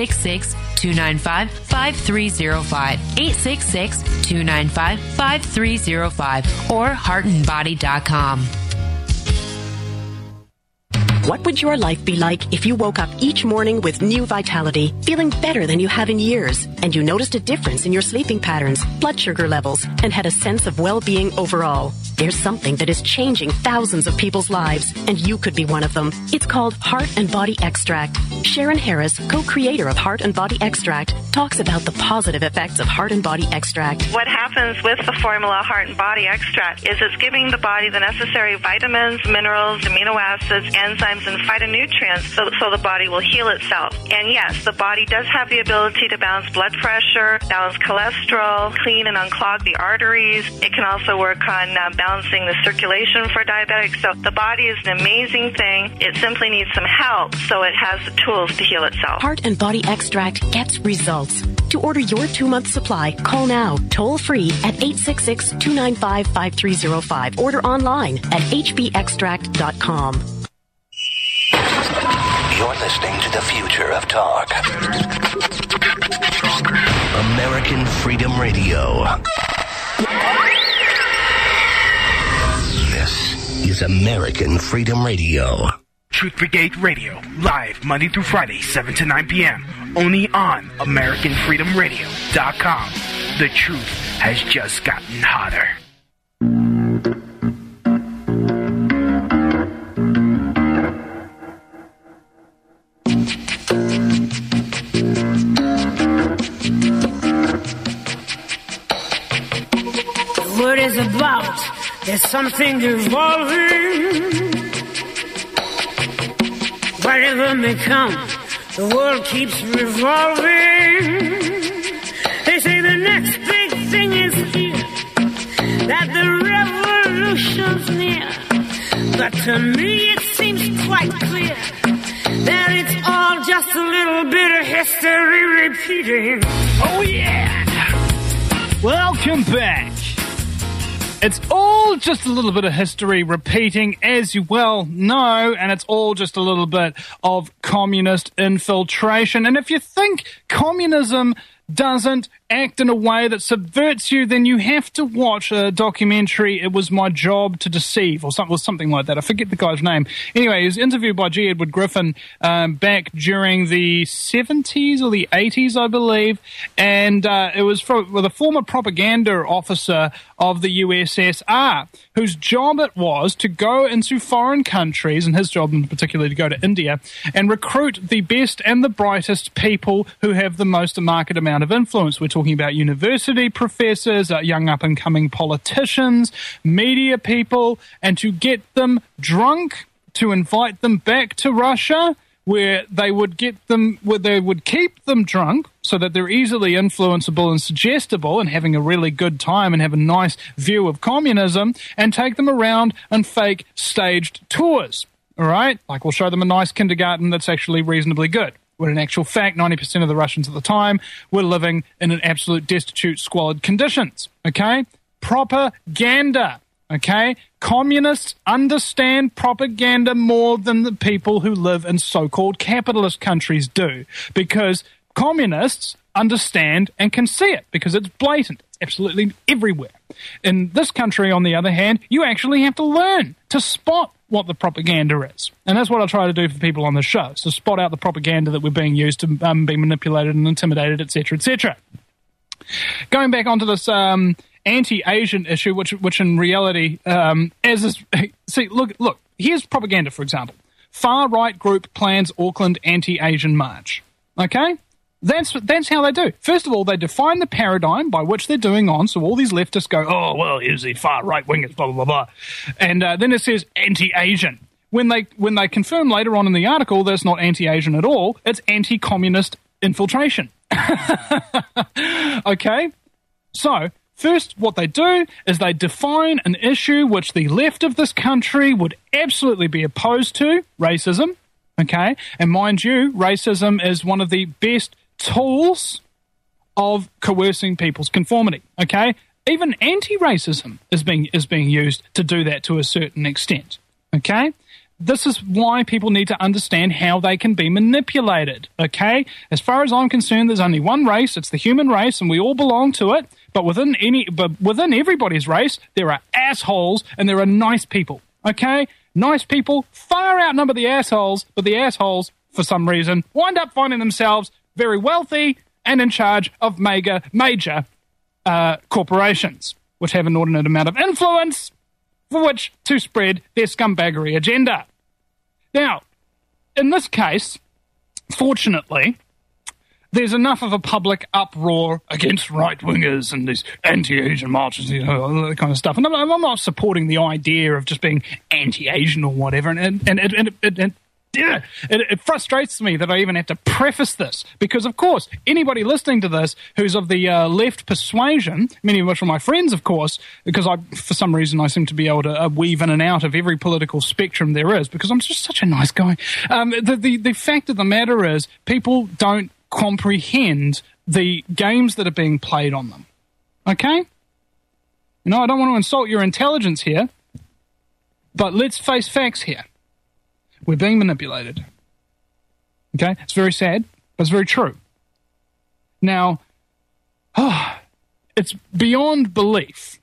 866-295-5305, 866-295-5305, or heartandbody.com.
What would your life be like if you woke up each morning with new vitality, feeling better than you have in years, and you noticed a difference in your sleeping patterns, blood sugar levels, and had a sense of well-being overall? There's something that is changing thousands of people's lives, and you could be one of them. It's called Heart and Body Extract. Sharon Harris, co-creator of Heart and Body Extract, talks about the positive effects of Heart and Body Extract.
What happens with the formula Heart and Body Extract is it's giving the body the necessary vitamins, minerals, amino acids, enzymes, and phytonutrients so the body will heal itself. And yes, the body does have the ability to balance blood pressure, balance cholesterol, clean and unclog the arteries. It can also work on balancing the circulation for diabetics. So the body is an amazing thing. It simply needs some help so it has the tools to heal itself.
Heart and Body Extract gets results. To order your 2-month supply, call now, toll free at 866-295-5305. Order online at hbextract.com.
You're listening to the future of talk. American Freedom Radio. This is American Freedom Radio.
Truth Brigade Radio, live Monday through Friday, 7 to 9 p.m. Only on AmericanFreedomRadio.com. The truth has just gotten hotter.
The word is about, there's something evolving. Whatever may come, the world keeps revolving. They say the next big thing is here, that the revolution's near. But to me it seems quite clear that it's all just a little bit of history repeating.
Oh yeah! Welcome back. It's all just a little bit of history repeating, as you well know, and it's all just a little bit of communist infiltration. And if you think communism doesn't act in a way that subverts you, then you have to watch a documentary, It Was My Job to Deceive, or something like that. I forget the guy's name. Anyway, he was interviewed by G. Edward Griffin back during the 70s or the 80s, I believe, and it was with a former propaganda officer of the USSR, whose job it was to go into foreign countries, and his job in particular to go to India, and recruit the best and the brightest people who have the most market amount of influence. We're talking about university professors, young up-and-coming politicians, media people, and to get them drunk, to invite them back to Russia, where they would keep them drunk so that they're easily influenceable and suggestible and having a really good time and have a nice view of communism, and take them around on fake staged tours. All right? Like, we'll show them a nice kindergarten that's actually reasonably good. When in actual fact, 90% of the Russians at the time were living in an absolute destitute, squalid conditions. Okay? Propaganda. Okay? Communists understand propaganda more than the people who live in so-called capitalist countries do. Because communists understand and can see it, because it's blatant. It's absolutely everywhere. In this country, on the other hand, you actually have to learn to spot what the propaganda is. And that's what I try to do for people on the show, is to spot out the propaganda that we're being used to be manipulated and intimidated, etc., etc. Going back onto this anti-Asian issue, which in reality, look, here's propaganda, for example. Far-right group plans Auckland anti-Asian march. Okay? That's how they do. First of all, they define the paradigm by which they're doing on, so all these leftists go, oh, well, here's the far-right wingers, blah, blah, blah, blah. And then it says anti-Asian. When they confirm later on in the article that it's not anti-Asian at all, it's anti-communist infiltration. Okay? So, first, what they do is they define an issue which the left of this country would absolutely be opposed to, racism, okay? And mind you, racism is one of the best tools of coercing people's conformity, okay? Even anti-racism is being used to do that to a certain extent, okay? This is why people need to understand how they can be manipulated, okay? As far as I'm concerned, there's only one race, it's the human race, and we all belong to it, but within everybody's race, there are assholes and there are nice people, okay? Nice people far outnumber the assholes, but the assholes, for some reason, wind up finding themselves very wealthy and in charge of major corporations, which have an inordinate amount of influence for which to spread their scumbaggery agenda. Now, in this case, fortunately, there's enough of a public uproar against right-wingers and these anti-Asian marches, all that kind of stuff. And I'm not supporting the idea of just being anti-Asian or whatever. And it frustrates me that I even have to preface this because, of course, anybody listening to this who's of the left persuasion, many of which are my friends, of course, because for some reason I seem to be able to weave in and out of every political spectrum there is because I'm just such a nice guy. The fact of the matter is people don't comprehend the games that are being played on them. Okay? I don't want to insult your intelligence here, but let's face facts here. We're being manipulated. Okay? It's very sad, but it's very true. Now, it's beyond belief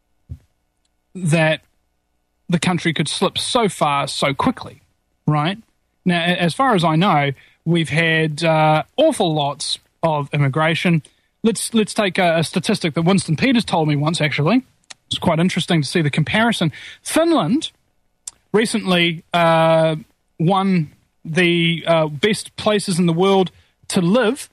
that the country could slip so far so quickly, right? Now, as far as I know, we've had awful lots of immigration. Let's take a statistic that Winston Peters told me once, actually. It's quite interesting to see the comparison. Finland recently won the best places in the world to live,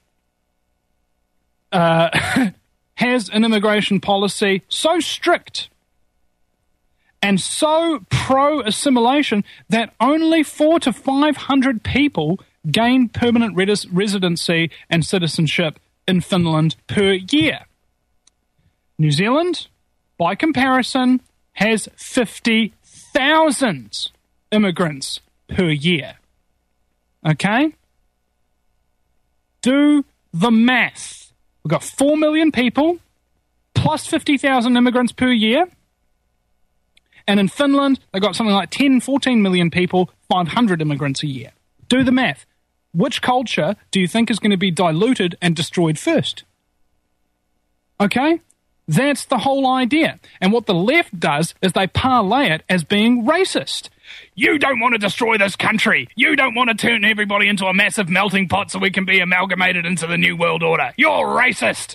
has an immigration policy so strict and so pro-assimilation that only 400 to 500 people gain permanent residency and citizenship in Finland per year. New Zealand, by comparison, has 50,000 immigrants per year. Okay? Do the math. We've got 4 million people plus 50,000 immigrants per year. And in Finland, they've got something like 10, 14 million people, 500 immigrants a year. Do the math. Which culture do you think is going to be diluted and destroyed first? Okay? That's the whole idea. And what the left does is they parlay it as being racist. You don't want to destroy this country. You don't want to turn everybody into a massive melting pot so we can be amalgamated into the New World Order. You're racist.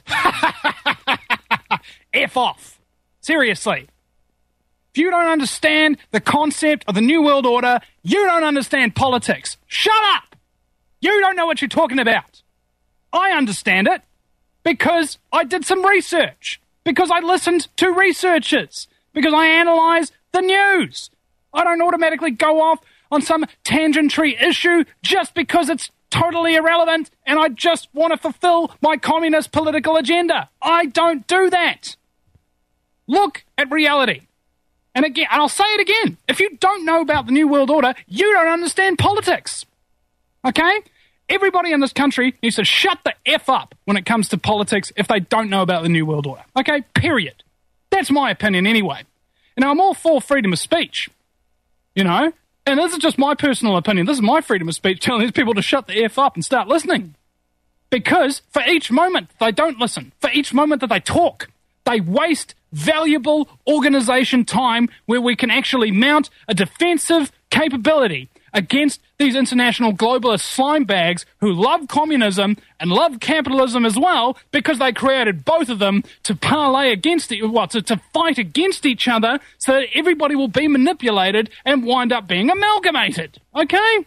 F off. Seriously. If you don't understand the concept of the New World Order, you don't understand politics. Shut up! You don't know what you're talking about. I understand it because I did some research, because I listened to researchers, because I analyze the news. I don't automatically go off on some tangentiary issue just because it's totally irrelevant and I just want to fulfill my communist political agenda. I don't do that. Look at reality. And again, and I'll say it again, if you don't know about the New World Order, you don't understand politics. Okay? Everybody in this country needs to shut the F up when it comes to politics if they don't know about the New World Order. Okay? Period. That's my opinion anyway. I'm all for freedom of speech. And this is just my personal opinion. This is my freedom of speech telling these people to shut the F up and start listening. Because for each moment they don't listen, for each moment that they talk, they waste valuable organization time where we can actually mount a defensive capability against these international globalist slime bags who love communism and love capitalism as well because they created both of them to parlay against to fight against each other so that everybody will be manipulated and wind up being amalgamated. Okay?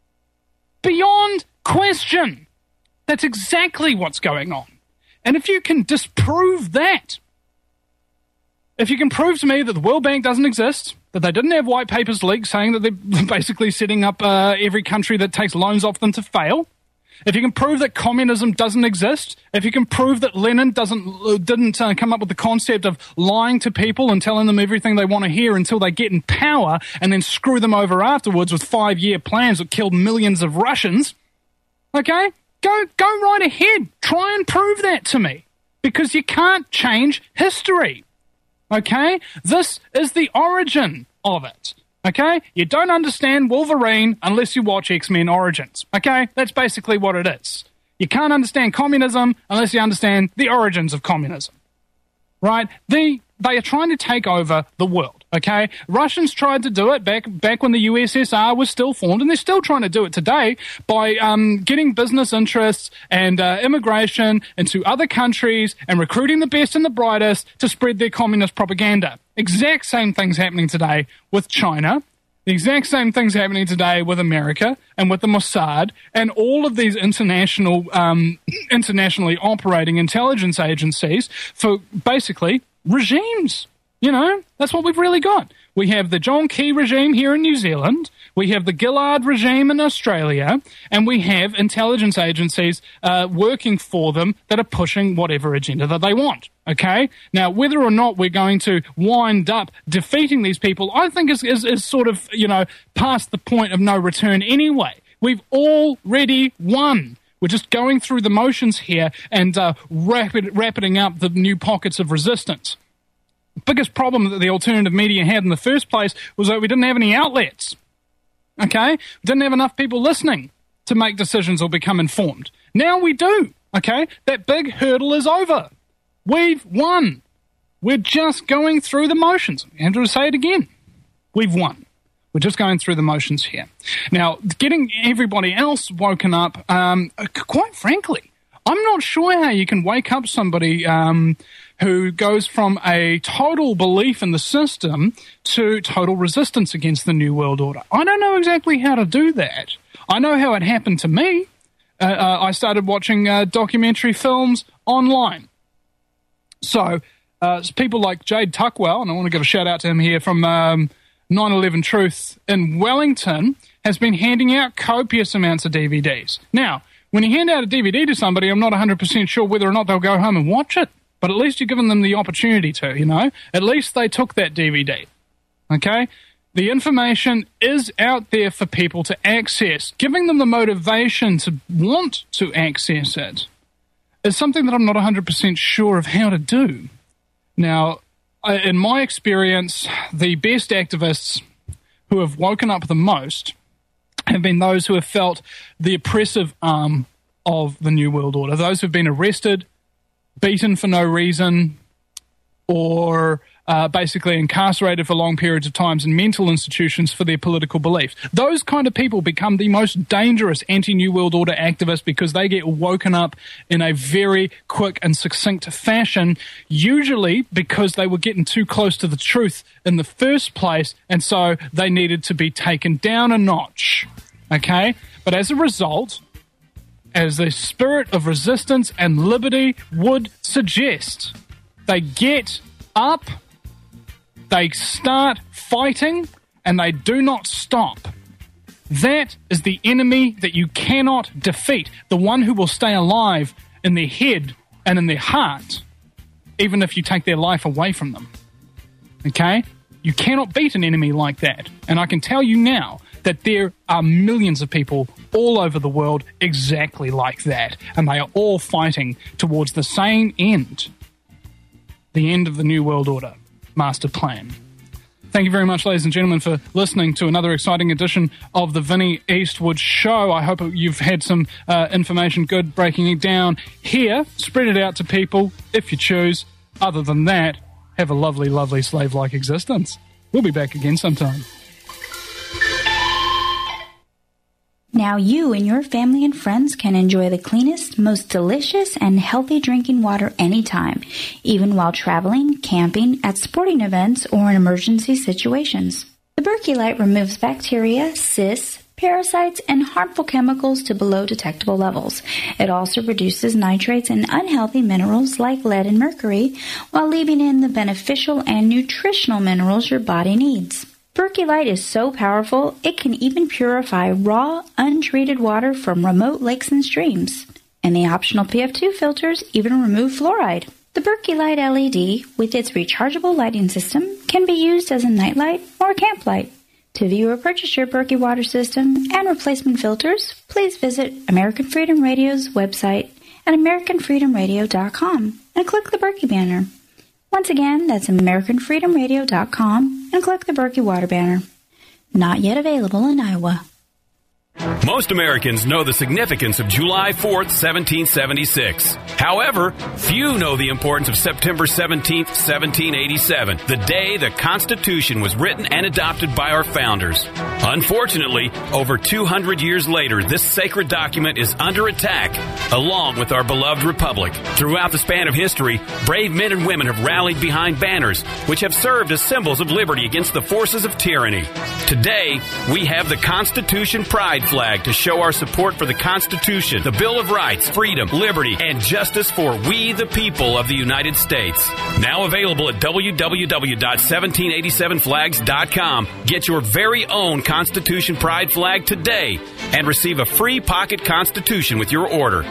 Beyond question. That's exactly what's going on. And if you can disprove that, if you can prove to me that the World Bank doesn't exist, that they didn't have white papers leaked saying that they're basically setting up every country that takes loans off them to fail, if you can prove that communism doesn't exist, if you can prove that Lenin didn't come up with the concept of lying to people and telling them everything they want to hear until they get in power and then screw them over afterwards with 5-year plans that killed millions of Russians, okay, go right ahead. Try and prove that to me because you can't change history. Okay? This is the origin of it. Okay? You don't understand Wolverine unless you watch X-Men Origins. Okay? That's basically what it is. You can't understand communism unless you understand the origins of communism. Right? They are trying to take over the world. Okay, Russians tried to do it back when the USSR was still formed, and they're still trying to do it today by getting business interests and immigration into other countries and recruiting the best and the brightest to spread their communist propaganda. Exact same things happening today with China. The exact same things happening today with America and with the Mossad and all of these internationally operating intelligence agencies for basically regimes. You know, that's what we've really got. We have the John Key regime here in New Zealand, we have the Gillard regime in Australia, and we have intelligence agencies working for them that are pushing whatever agenda that they want. Okay? Now, whether or not we're going to wind up defeating these people, I think is sort of, you know, past the point of no return anyway. We've already won. We're just going through the motions here and rapiding up the new pockets of resistance. Biggest problem that the alternative media had in the first place was that we didn't have any outlets. Okay? We didn't have enough people listening to make decisions or become informed. Now we do. Okay? That big hurdle is over. We've won. We're just going through the motions. Andrew, say it again. We've won. We're just going through the motions here. Now, getting everybody else woken up, quite frankly, I'm not sure how you can wake up somebody who goes from a total belief in the system to total resistance against the New World Order. I don't know exactly how to do that. I know how it happened to me. I started watching documentary films online. So people like Jade Tuckwell, and I want to give a shout out to him here from 9/11 Truth in Wellington, has been handing out copious amounts of DVDs. Now, when you hand out a DVD to somebody, I'm not 100% sure whether or not they'll go home and watch it. But at least you're giving them the opportunity to, you know. At least they took that DVD, okay? The information is out there for people to access. Giving them the motivation to want to access it is something that I'm not 100% sure of how to do. Now, in my experience, the best activists who have woken up the most have been those who have felt the oppressive arm of the New World Order, those who have been arrested, beaten for no reason, or basically incarcerated for long periods of times in mental institutions for their political beliefs. Those kind of people become the most dangerous anti-New World Order activists because they get woken up in a very quick and succinct fashion, usually because they were getting too close to the truth in the first place, and so they needed to be taken down a notch. Okay? But as a result, as the spirit of resistance and liberty would suggest, they get up, they start fighting, and they do not stop. That is the enemy that you cannot defeat, the one who will stay alive in their head and in their heart, even if you take their life away from them. Okay? You cannot beat an enemy like that. And I can tell you now that there are millions of people all over the world exactly like that, and they are all fighting towards the same end, the end of the New World Order master plan. Thank you very much, ladies and gentlemen, for listening to another exciting edition of the Vinnie Eastwood Show. I hope you've had some information good breaking it down here. Spread it out to people if you choose. Other than that, have a lovely, lovely slave-like existence. We'll be back again sometime.
Now you and your family and friends can enjoy the cleanest, most delicious, and healthy drinking water anytime, even while traveling, camping, at sporting events, or in emergency situations. The Berkey Light removes bacteria, cysts, parasites, and harmful chemicals to below detectable levels. It also reduces nitrates and unhealthy minerals like lead and mercury, while leaving in the beneficial and nutritional minerals your body needs. Berkey Light is so powerful, it can even purify raw, untreated water from remote lakes and streams. And the optional PF2 filters even remove fluoride. The Berkey Light LED, with its rechargeable lighting system, can be used as a nightlight or a camp light. To view or purchase your Berkey water system and replacement filters, please visit American Freedom Radio's website at AmericanFreedomRadio.com and click the Berkey banner. Once again, that's AmericanFreedomRadio.com and click the Berkey Water banner. Not yet available in Iowa.
Most Americans know the significance of July 4th, 1776. However, few know the importance of September 17th, 1787, the day the Constitution was written and adopted by our founders. Unfortunately, over 200 years later, this sacred document is under attack, along with our beloved republic. Throughout the span of history, brave men and women have rallied behind banners, which have served as symbols of liberty against the forces of tyranny. Today, we have the Constitution Pride flag to show our support for the Constitution, the Bill of Rights, freedom, liberty, and justice for we the people of the United States. Now available at www.1787flags.com. Get your very own Constitution Pride flag today and receive a free pocket Constitution with your order.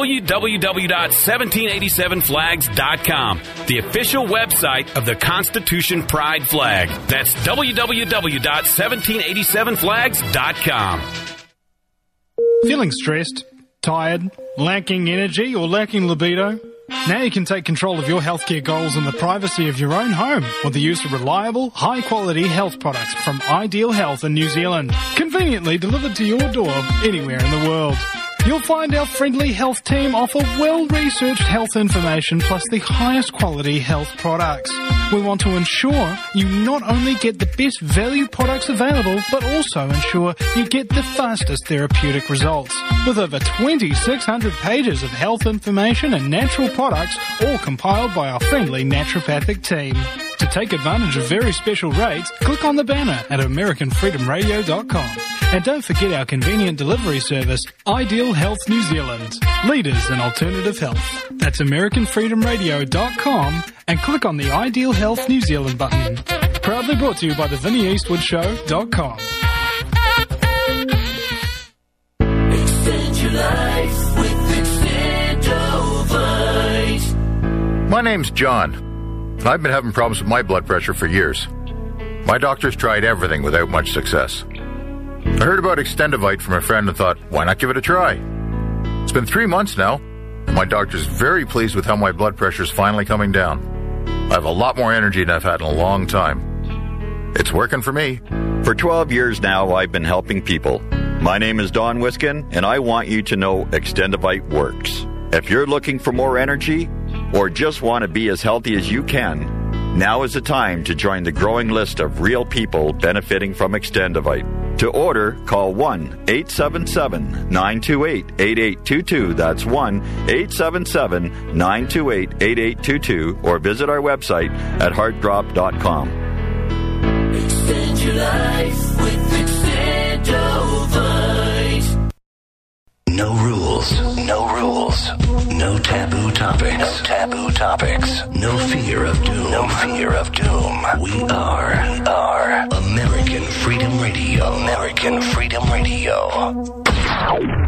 www.1787flags.com, the official website of the Constitution Pride flag. That's www.1787flags.com.
Feeling stressed, tired, lacking energy, or lacking libido? Now you can take control of your healthcare goals in the privacy of your own home with the use of reliable, high-quality health products from Ideal Health in New Zealand, conveniently delivered to your door anywhere in the world. You'll find our friendly health team offer well-researched health information plus the highest quality health products. We want to ensure you not only get the best value products available, but also ensure you get the fastest therapeutic results. With over 2,600 pages of health information and natural products, all compiled by our friendly naturopathic team. To take advantage of very special rates, click on the banner at AmericanFreedomRadio.com. And don't forget our convenient delivery service, Ideal Health New Zealand, leaders in alternative health. That's AmericanFreedomRadio.com and click on the Ideal Health New Zealand button. Proudly brought to you by the VinnieEastwoodShow.com.
Extend your life with Extendovite.
My name's John, and I've been having problems with my blood pressure for years. My doctor's tried everything without much success. I heard about Extendovite from a friend and thought, why not give it a try? It's been 3 months now, and my doctor's very pleased with how my blood pressure's finally coming down. I have a lot more energy than I've had in a long time. It's working for me.
For 12 years now, I've been helping people. My name is Don Wiskin, and I want you to know Extendovite works. If you're looking for more energy or just want to be as healthy as you can, now is the time to join the growing list of real people benefiting from Extendovite. To order, call 1-877-928-8822. That's 1-877-928-8822. Or visit our website at heartdrop.com.
Extend your life with Extendovite. No rules. No rules. No taboo topics. No taboo topics. No fear of doom. No fear of doom. We are American Freedom Radio. American Freedom Radio.